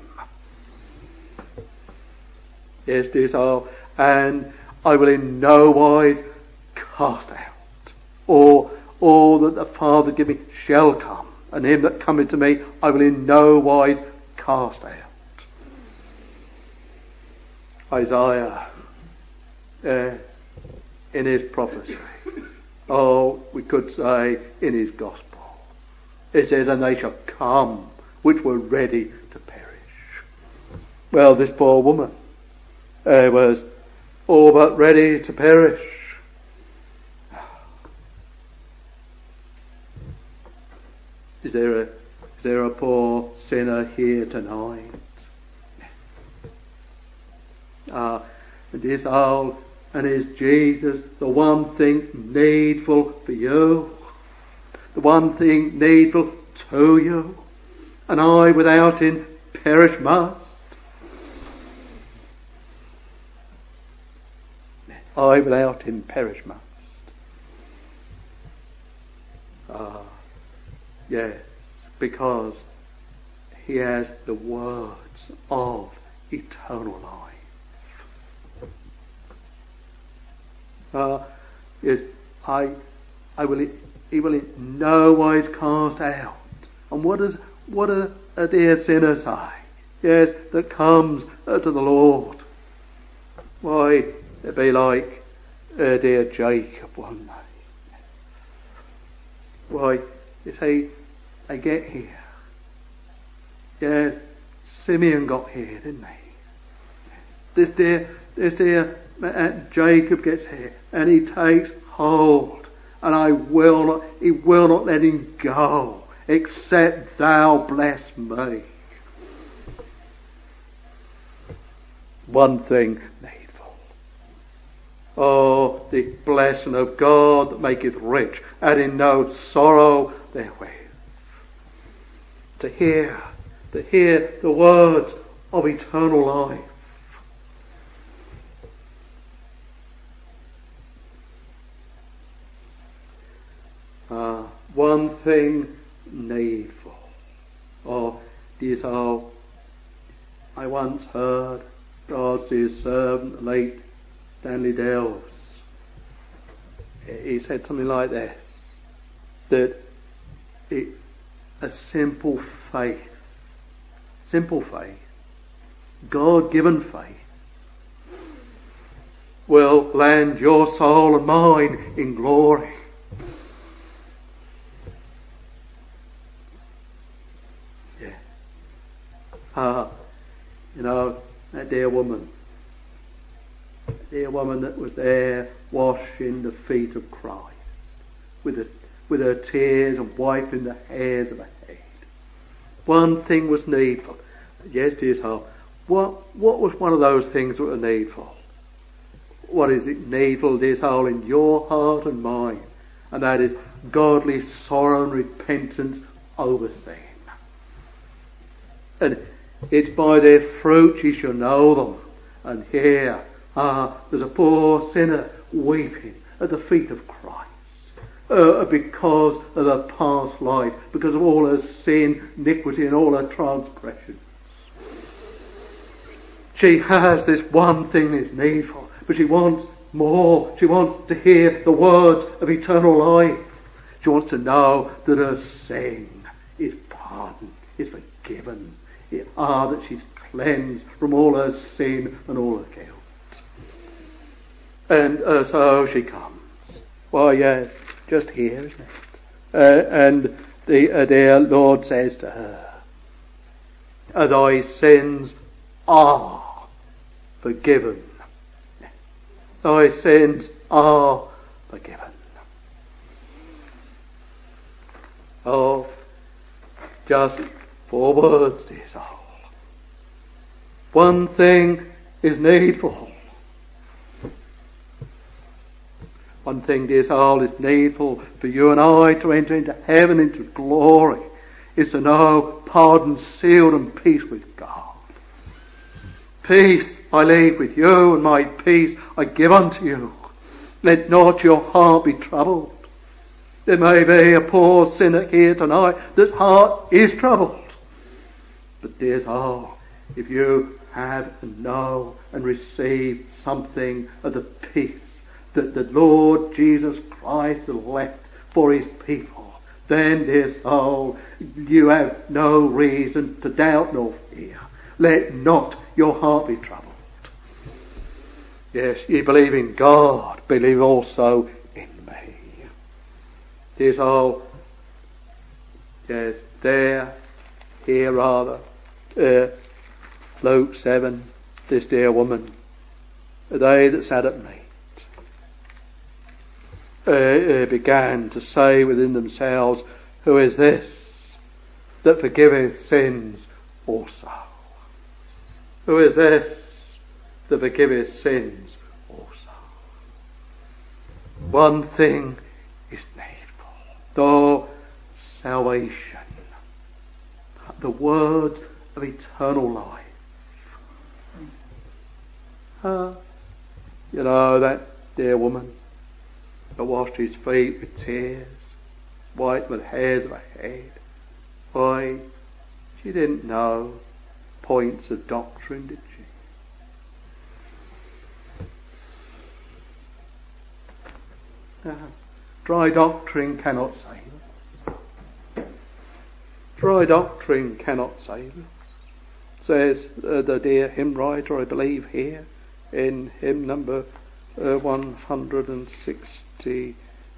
Speaker 2: Yes, dear soul, and I will in no wise cast out, or all that the Father give me shall come, and him that cometh to me I will in no wise cast out. Isaiah, uh, in his prophecy, oh, we could say in his gospel, it says, and they shall come which were ready to perish. Well, this poor woman uh, was all but ready to perish. Is there a, is there a poor sinner here tonight? Ah, uh, and is all, and is Jesus the one thing needful for you? The one thing needful to you? And I without him perish must. I without him perish must. Ah, yes, because he has the words of eternal life. Uh, yes, I, I will, he will in no wise cast out. And what does, what a, a dear sinner say? Yes, that comes uh, to the Lord. Why, it'd be like uh, dear Jacob one day. Why, you see, they get here. Yes, Simeon got here, didn't he? This dear, this dear uh, Jacob gets here, and he takes hold, and I will not, he will not let him go, except thou bless me. One thing needful. Oh, the blessing of God that maketh rich, and in no sorrow therewith. To hear, to hear the words of eternal life. Uh, one thing needful. Oh, dear soul, I once heard God's dear servant, the late Stanley Delves. He said something like this, that it, a simple faith, simple faith, God-given faith, will land your soul and mine in glory. Ah, uh, you know, that dear woman, that dear woman that was there washing the feet of Christ with her, with her tears and wiping the hairs of her head. One thing was needful. Yes, dear soul. What, what was one of those things that were needful? What is it needful, dear soul, in your heart and mine? And that is godly sorrow and repentance over sin. And it's by their fruits ye shall know them. And here, ah, there's a poor sinner weeping at the feet of Christ. Uh, because of her past life, because of all her sin, iniquity and all her transgressions. She has this one thing that's needful, but she wants more. She wants to hear the words of eternal life. She wants to know that her sin is pardoned, is forgiven. It, ah, that she's cleansed from all her sin and all her guilt. And uh, so she comes. Why, yeah, just here, isn't it? Uh, and the uh, dear Lord says to her, thy sins are forgiven. Thy sins are forgiven. Oh, just four words, dear soul. One thing is needful. One thing, dear soul, is needful for you and I to enter into heaven, into glory, is to know pardon sealed and peace with God. Peace I leave with you, and my peace I give unto you. Let not your heart be troubled. There may be a poor sinner here tonight that's heart is troubled. But dear soul, if you have and know and receive something of the peace that the Lord Jesus Christ has left for his people, then, dear soul, you have no reason to doubt nor fear. Let not your heart be troubled. Yes, ye believe in God, believe also in me. Dear soul, yes, there, here rather, uh, Luke seven, this dear woman, they that sat at meat, Uh, uh, began to say within themselves, who is this that forgiveth sins also? Who is this that forgiveth sins also? One thing is needful, though salvation, the word of eternal life. Uh, you know, that dear woman that washed his feet with tears, white with hairs of her head. Why, she didn't know points of doctrine, did she? Uh, dry doctrine cannot save us. Dry doctrine cannot save us. Says uh, the dear hymn writer, I believe here, in hymn number uh, one hundred sixty-nine.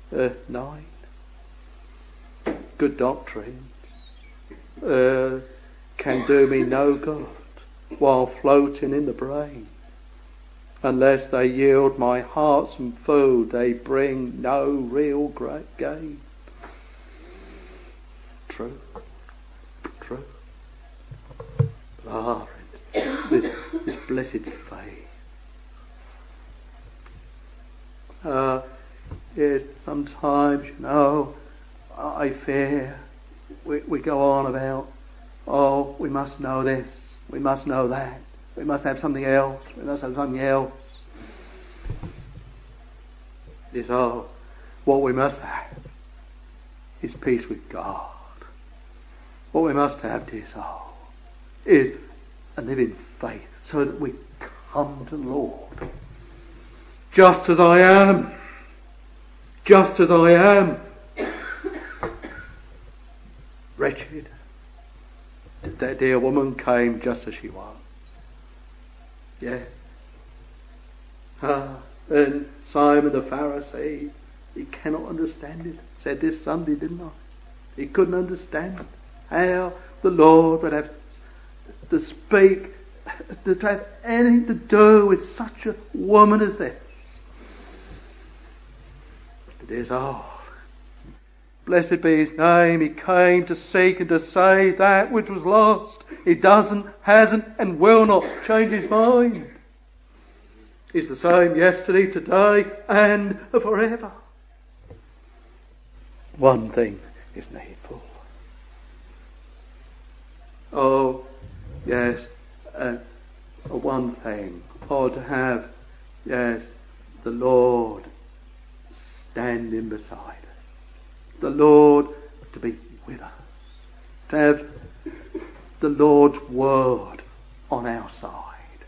Speaker 2: Good doctrines uh, can do me no good while floating in the brain. Unless they yield my heart some food, they bring no real great gain. True, true. But ah, this, this blessed faith. Uh, yes, sometimes, you know, I fear we, we go on about, oh, we must know this, we must know that, we must have something else, we must have something else. It's all, what we must have is peace with God. What we must have, dear soul, is a living faith so that we come to the Lord. Just as I am, just as I am, wretched. That dear woman came just as she was. Yeah. Ah, and Simon the Pharisee, he cannot understand it. Said this Sunday, didn't I? He couldn't understand how the Lord would have to speak, to have anything to do with such a woman as this. It is all. Blessed be his name. He came to seek and to save that which was lost. He doesn't, hasn't and will not change his mind. He's the same yesterday, today and forever. One thing is needful. Oh, yes, uh, one thing. Oh, to have, yes, the Lord standing beside us. The Lord to be with us. To have the Lord's word on our side.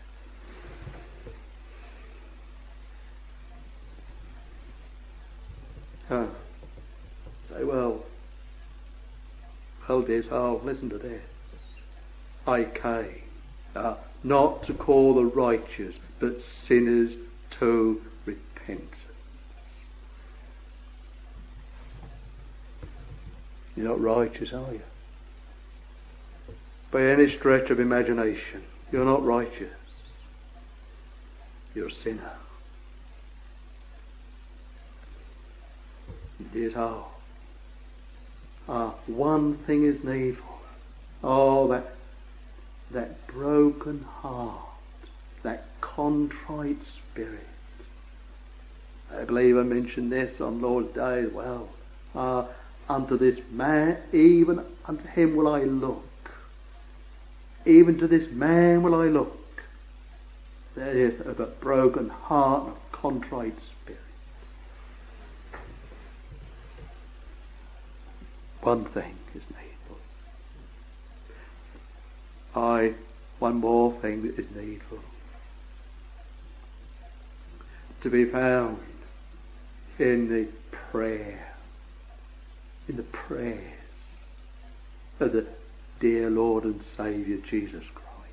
Speaker 2: Oh, say, well, hold this, oh, listen to this. I came uh, not to call the righteous, but sinners to repentance. You're not righteous, are you? By any stretch of imagination, you're not righteous. You're a sinner. It is all. Ah, one thing is needful. Oh, that that broken heart, that contrite spirit. I believe I mentioned this on Lord's Day as well. Ah, unto this man, even unto him will I look. Even to this man will I look. That is of a broken heart and a contrite spirit. One thing is needful. I, one more thing that is needful. To be found in the prayer, in the prayers of the dear Lord and Saviour Jesus Christ.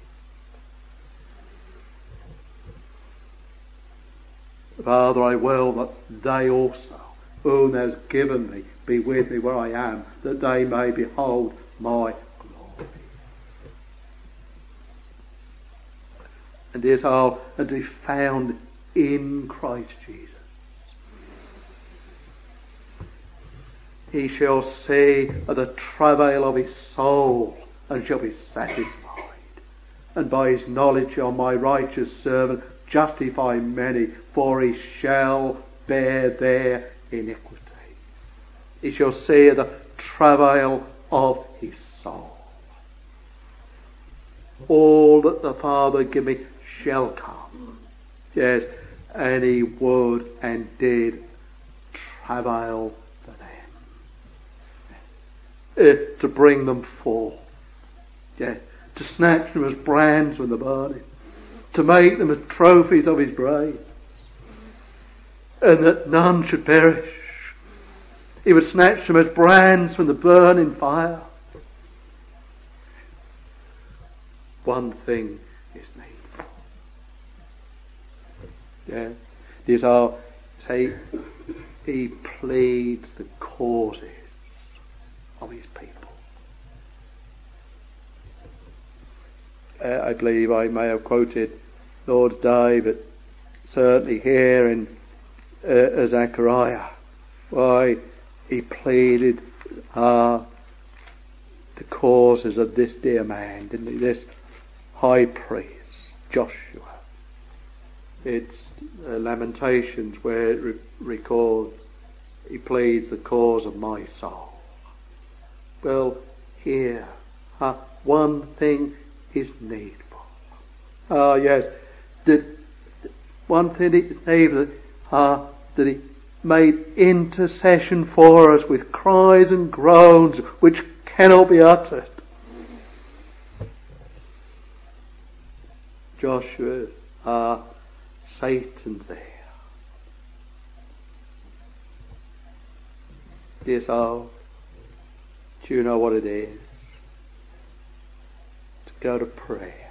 Speaker 2: Father, I will that they also, whom thou hast given me, be with me where I am, that they may behold my glory. And this all, and to be found in Christ Jesus. He shall see the travail of his soul, and shall be satisfied. And by his knowledge shall my righteous servant justify many, for he shall bear their iniquities. He shall see the travail of his soul. All that the Father give me shall come. Yes, and he would and did travail for them. Uh, to bring them forth. Yeah, to snatch them as brands from the burning. To make them as trophies of his grace. And that none should perish. He would snatch them as brands from the burning fire. One thing is needful. Yeah, these are, say, he pleads the causes of his people. Uh, I believe I may have quoted Lord's Day, but certainly here in uh, Zechariah, why he pleaded uh, the causes of this dear man, didn't he? This high priest, Joshua. It's uh, Lamentations where it re- records he pleads the cause of my soul. Well, here, uh, one thing is needful. Ah, uh, yes, the, one thing is needful, uh, that he made intercession for us with cries and groans which cannot be uttered. Joshua, ah, uh, Satan's there. Dear soul, do you know what it is to go to prayer?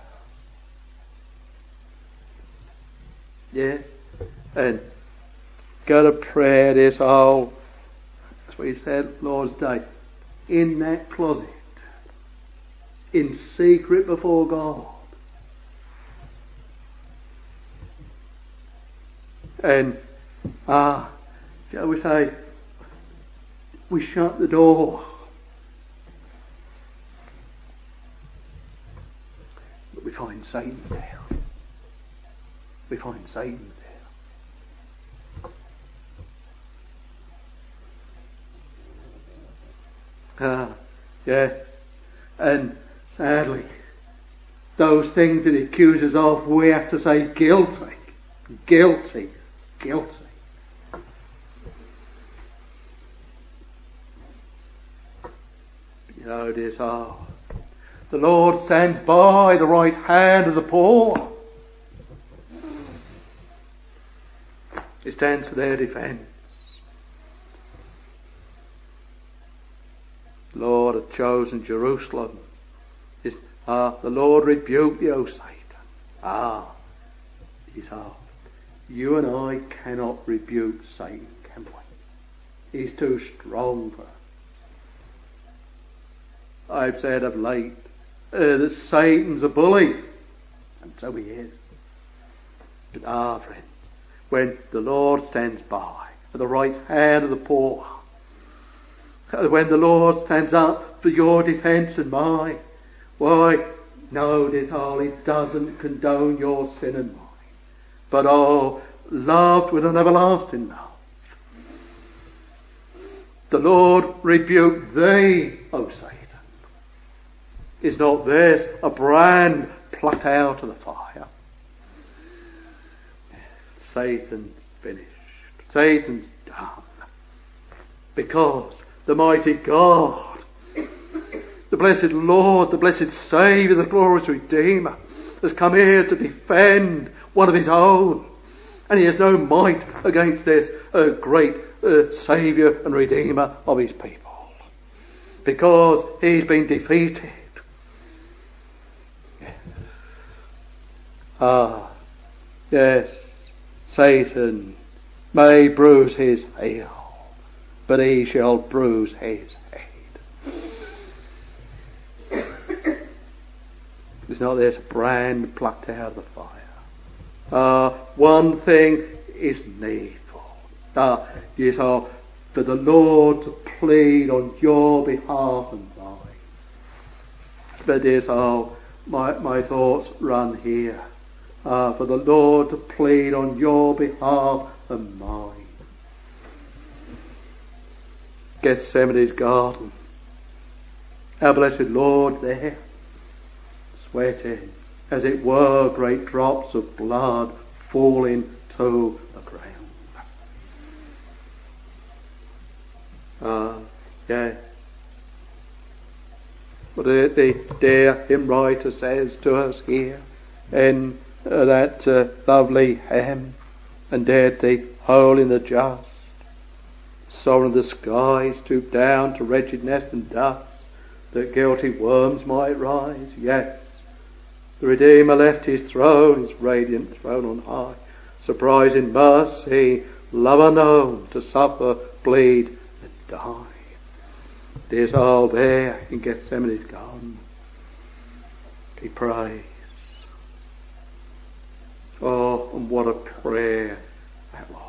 Speaker 2: Yeah? And go to prayer, dear soul. That's what he said Lord's Day. In that closet. In secret before God. And, ah, shall we say, we shut the door. But we find Satan's there. We find Satan's there. Ah, yes. And sadly, those things that he accuses of, we have to say guilty, guilty, guilty. You know, dear soul, the Lord stands by the right hand of the poor. He stands for their defence. The Lord hath chosen Jerusalem. Is, ah, the Lord rebuked thee, O Satan. Ah, he's hard. You and I cannot rebuke Satan, can we? He's too strong for us. I've said of late uh, that Satan's a bully, and so he is. But ah, friends, when the Lord stands by at the right hand of the poor, when the Lord stands up for your defence and mine, why, no, dear soul, he doesn't condone your sin and mine, but oh, loved with an everlasting love. The Lord rebuked thee, O Satan. Is not this a brand plucked out of the fire? Yes, Satan's finished. Satan's done. Because the mighty God, the blessed Lord, the blessed Saviour, the glorious Redeemer, has come here to defend one of his own. And he has no might against this uh, great uh, Saviour and Redeemer of his people. Because he's been defeated. Ah, yes, Satan may bruise his heel, but he shall bruise his head. Is not this brand plucked out of the fire? Ah, one thing is needful. Ah, yes, ah, for the Lord to plead on your behalf and mine. But yes, ah, my my thoughts run here. Ah, for the Lord to plead on your behalf and mine. Gethsemane's garden. Our blessed Lord there, sweating, as it were, great drops of blood falling to the ground. Ah, yes. But the, the dear hymn writer says to us here in uh, that uh, lovely hymn, and dared the hole in the just, sovereign of the skies, stoop down to wretchedness and dust, that guilty worms might rise. Yes, the Redeemer left his throne, his radiant throne on high, surprised in mercy, love unknown, to suffer, bleed, and die. Dear soul, there in Gethsemane's garden, he prays. Oh, and what a prayer that was.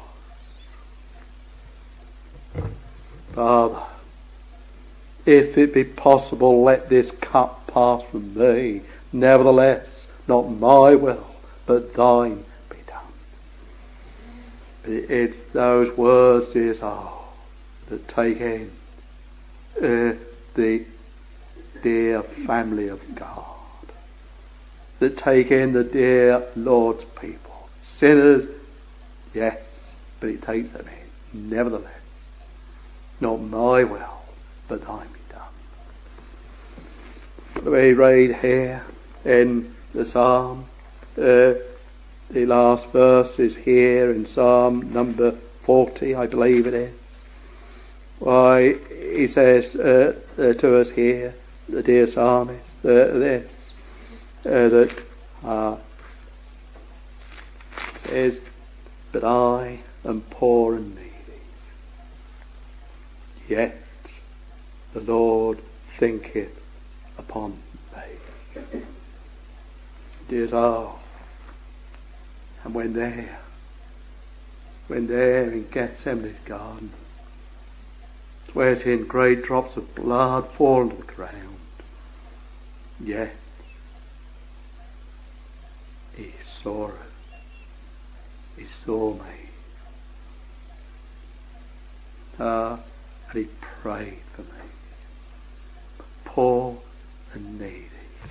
Speaker 2: Father, if it be possible, let this cup pass from me. Nevertheless, not my will, but thine be done. It's those words, dear soul, that take in uh, the dear family of God, that take in the dear Lord's people. Sinners, yes, but he takes them in. Nevertheless, not my will, but thine be done. We read here in the Psalm, uh, the last verse is here in Psalm number forty, I believe it is. Why, he says uh, uh, to us here, the dear psalmist, uh, this, uh, that uh, says, but I am poor and needy, yet the Lord thinketh upon me. Dear soul, and when there, when there in Gethsemane's garden, sweating great drops of blood fall to the ground. Yet he saw it. He saw me. Uh, and he prayed for me. Poor and needy.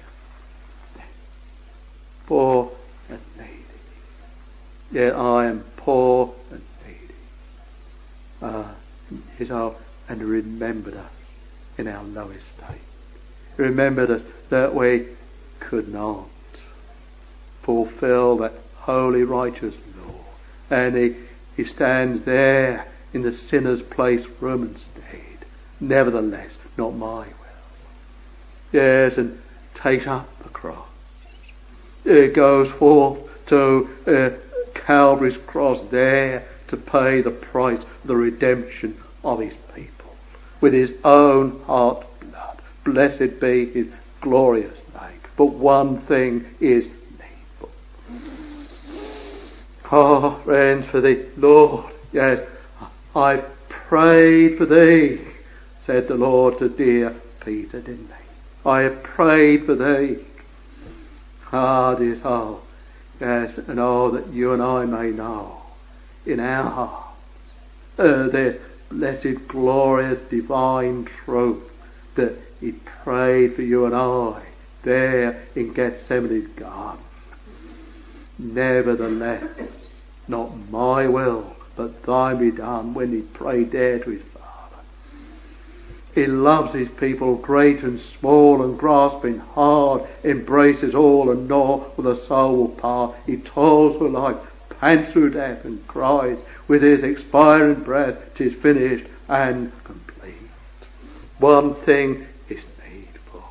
Speaker 2: Poor and needy. Yet I am poor and needy. Uh, you know, and he remembered us in our lowest state. He remembered us that we could not fulfill that holy, righteous law. And he, he stands there in the sinner's place, room and stead. Nevertheless, not my will. Yes, and takes up the cross. It goes forth to uh, Calvary's cross there to pay the price of the redemption of his people with his own heart blood. Blessed be his glorious name. But one thing is needful. Oh, friends, for the Lord, yes, I've prayed for thee, said the Lord to dear Peter, didn't he? I have prayed for thee. Ah, dear soul, yes, and oh, that you and I may know in our hearts uh, this blessed, glorious, divine truth that he prayed for you and I there in Gethsemane's garden. Nevertheless, not my will, but thine be done, when he prayed there to his Father. He loves his people, great and small and grasping hard, embraces all and nor with a soul will part. He toils for life, pants through death and cries with his expiring breath, 'tis finished and complete. One thing is needful.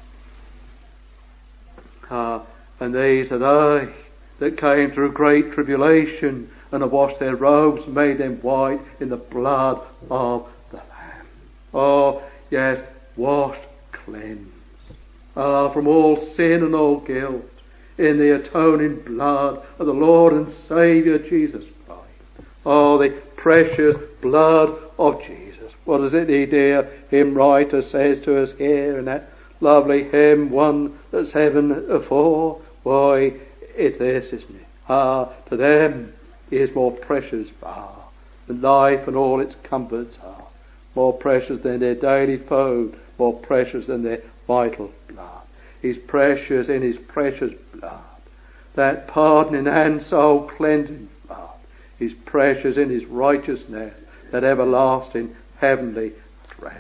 Speaker 2: Ah, and these are they that came through great tribulation and have washed their robes, made them white in the blood of the Lamb. Oh, yes, washed, cleansed, ah, from all sin and all guilt in the atoning blood of the Lord and Saviour Jesus Christ. Oh, the precious blood of Jesus. What is it the dear hymn writer says to us here in that lovely hymn one seven four? Why, it's this, isn't it? Ah, to them is more precious far than life and all its comforts are, more precious than their daily food, more precious than their vital blood. He's precious in his precious blood, that pardoning and soul cleansing blood. He's precious in his righteousness, that everlasting heavenly dress.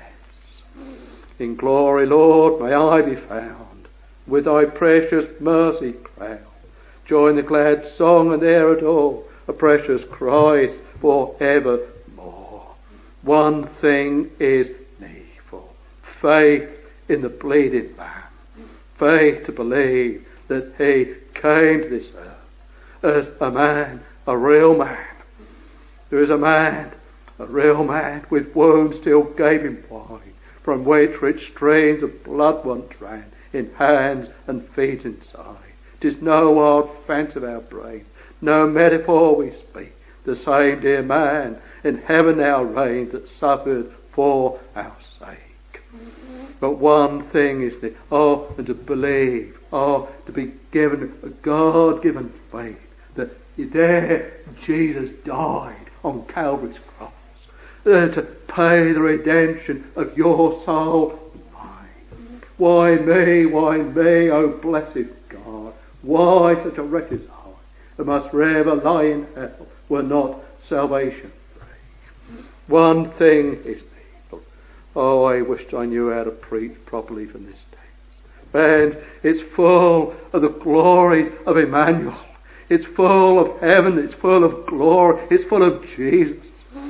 Speaker 2: In glory, Lord, may I be found, with thy precious mercy crowned. Join the glad song and there adore a precious Christ for evermore. One thing is needful. Faith in the bleeding Lamb. Faith to believe that he came to this earth as a man, a real man. There is a man, a real man, with wounds still gaping wide, from which rich streams of blood once ran in hands and feet and side. 'Tis no wild fancy of our brain, no metaphor we speak. The same dear man in heaven now reigns that suffered for our sake. But one thing is the, oh, and to believe, oh, to be given a God-given faith that there Jesus died on Calvary's cross uh, to pay the redemption of your soul and mine. Why me, why me, oh blessed God? Why such a wretch as I, that must forever lie in hell, were not salvation free? One thing is needful. Oh, I wished I knew how to preach properly from this text. Friends, it's full of the glories of Emmanuel. It's full of heaven. It's full of glory. It's full of Jesus.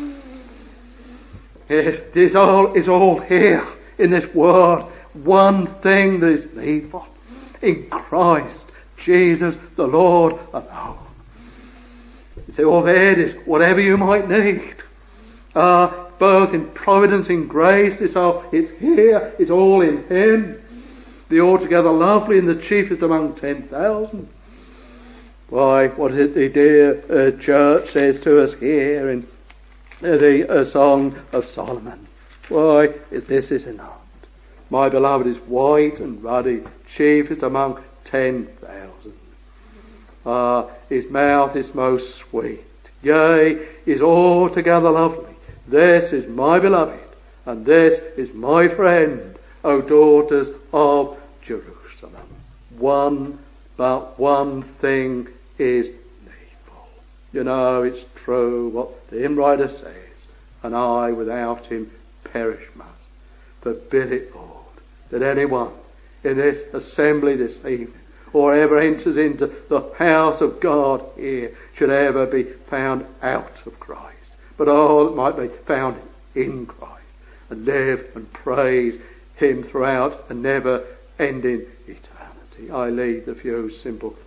Speaker 2: It is all, it's all here in this world. One thing that is needful. In Christ Jesus the Lord alone. You say, well, there it is, whatever you might need. Uh, both in providence, in grace, it's all, it's here, it's all in Him. The altogether lovely and the chiefest among ten thousand. Why, what is it the dear uh, church says to us here in uh, the uh, Song of Solomon? Why, is this is enough? My beloved is white and ruddy, chiefest among ten thousand. Ah, his mouth is most sweet, yea, is altogether lovely. This is my beloved, and this is my friend, O daughters of Jerusalem. One, but one thing is needful. You know, it's true what the hymn writer says, and I without him perish must. Forbid it, Lord, that anyone in this assembly this evening, or ever enters into the house of God here, should ever be found out of Christ, but all that might be found in Christ, and live and praise him throughout a never ending eternity. I leave the few simple thoughts.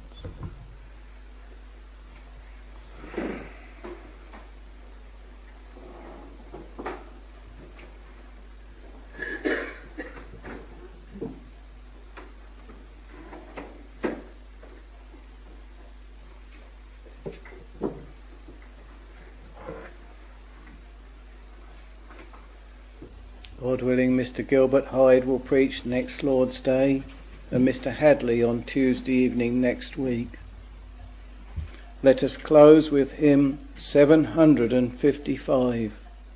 Speaker 1: God willing, Mister Gilbert Hyde will preach next Lord's Day, and Mister Hadley on Tuesday evening next week. Let us close with hymn seven hundred fifty-five.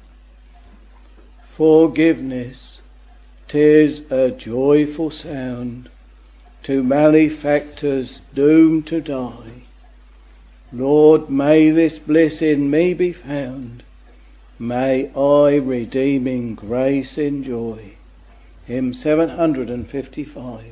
Speaker 1: Forgiveness, 'tis a joyful sound to malefactors doomed to die. Lord, may this bliss in me be found. May I redeeming grace enjoy. Hymn seven hundred fifty-five.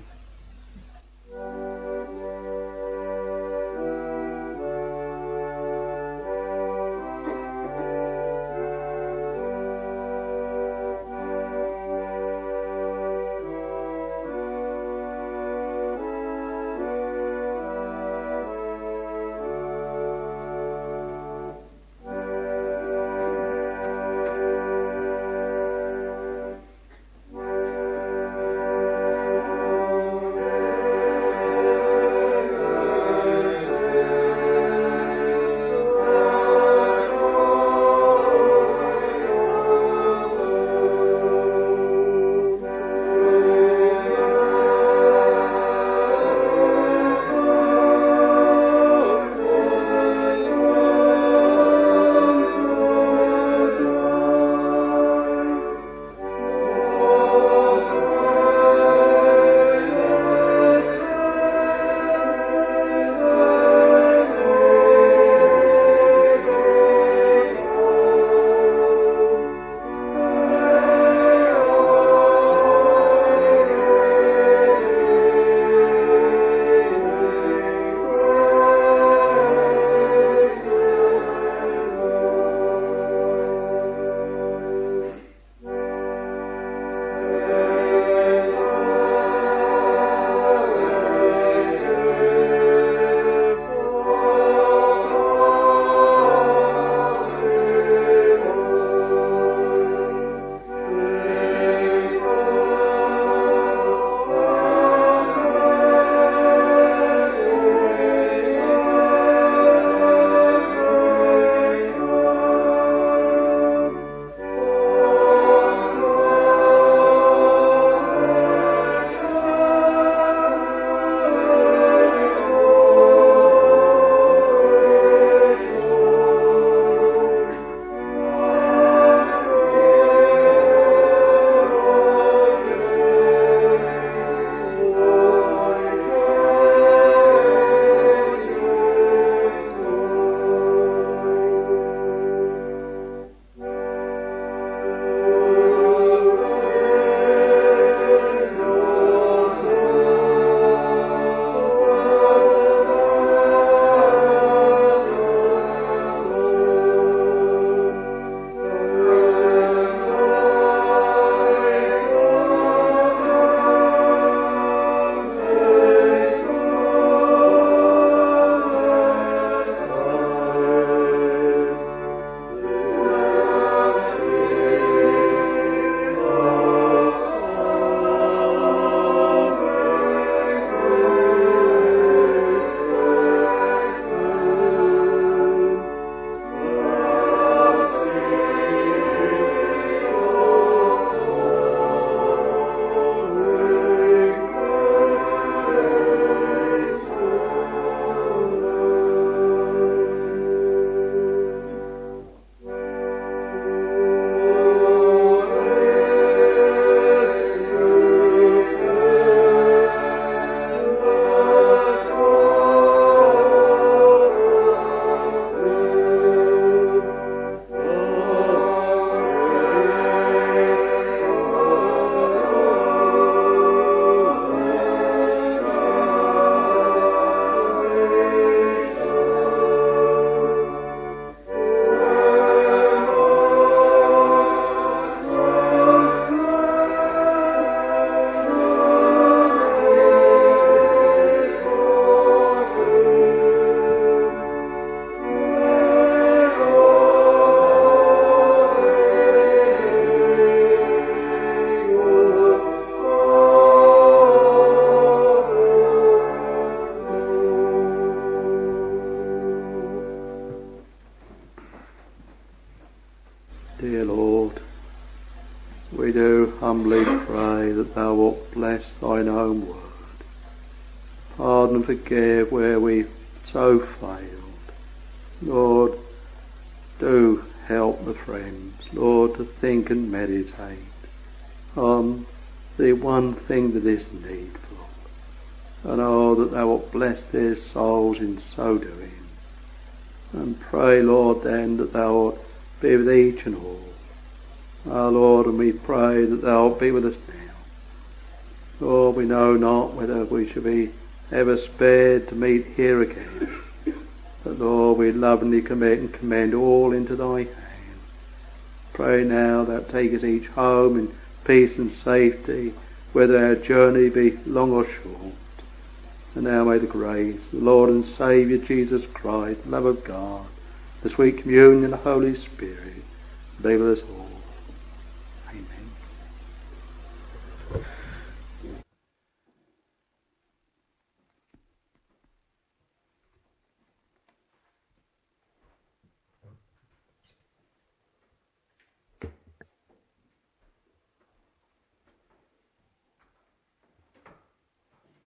Speaker 2: Dear Lord, we do humbly pray that thou wilt bless thine own word. Pardon and forgive where we so failed. Lord, do help the friends, Lord, to think and meditate on the one thing that is needful. And oh, that thou wilt bless their souls in so doing. And pray, Lord, then that thou wilt be with each and all. Our Lord, and we pray that thou wilt be with us now. Lord, we know not whether we shall be ever spared to meet here again. But Lord, we lovingly commit and commend all into thy hand. Pray now thou takest each home in peace and safety, whether our journey be long or short. And now may the grace, the Lord and Saviour Jesus Christ, the love of God, the sweet communion of the Holy Spirit, be with us all,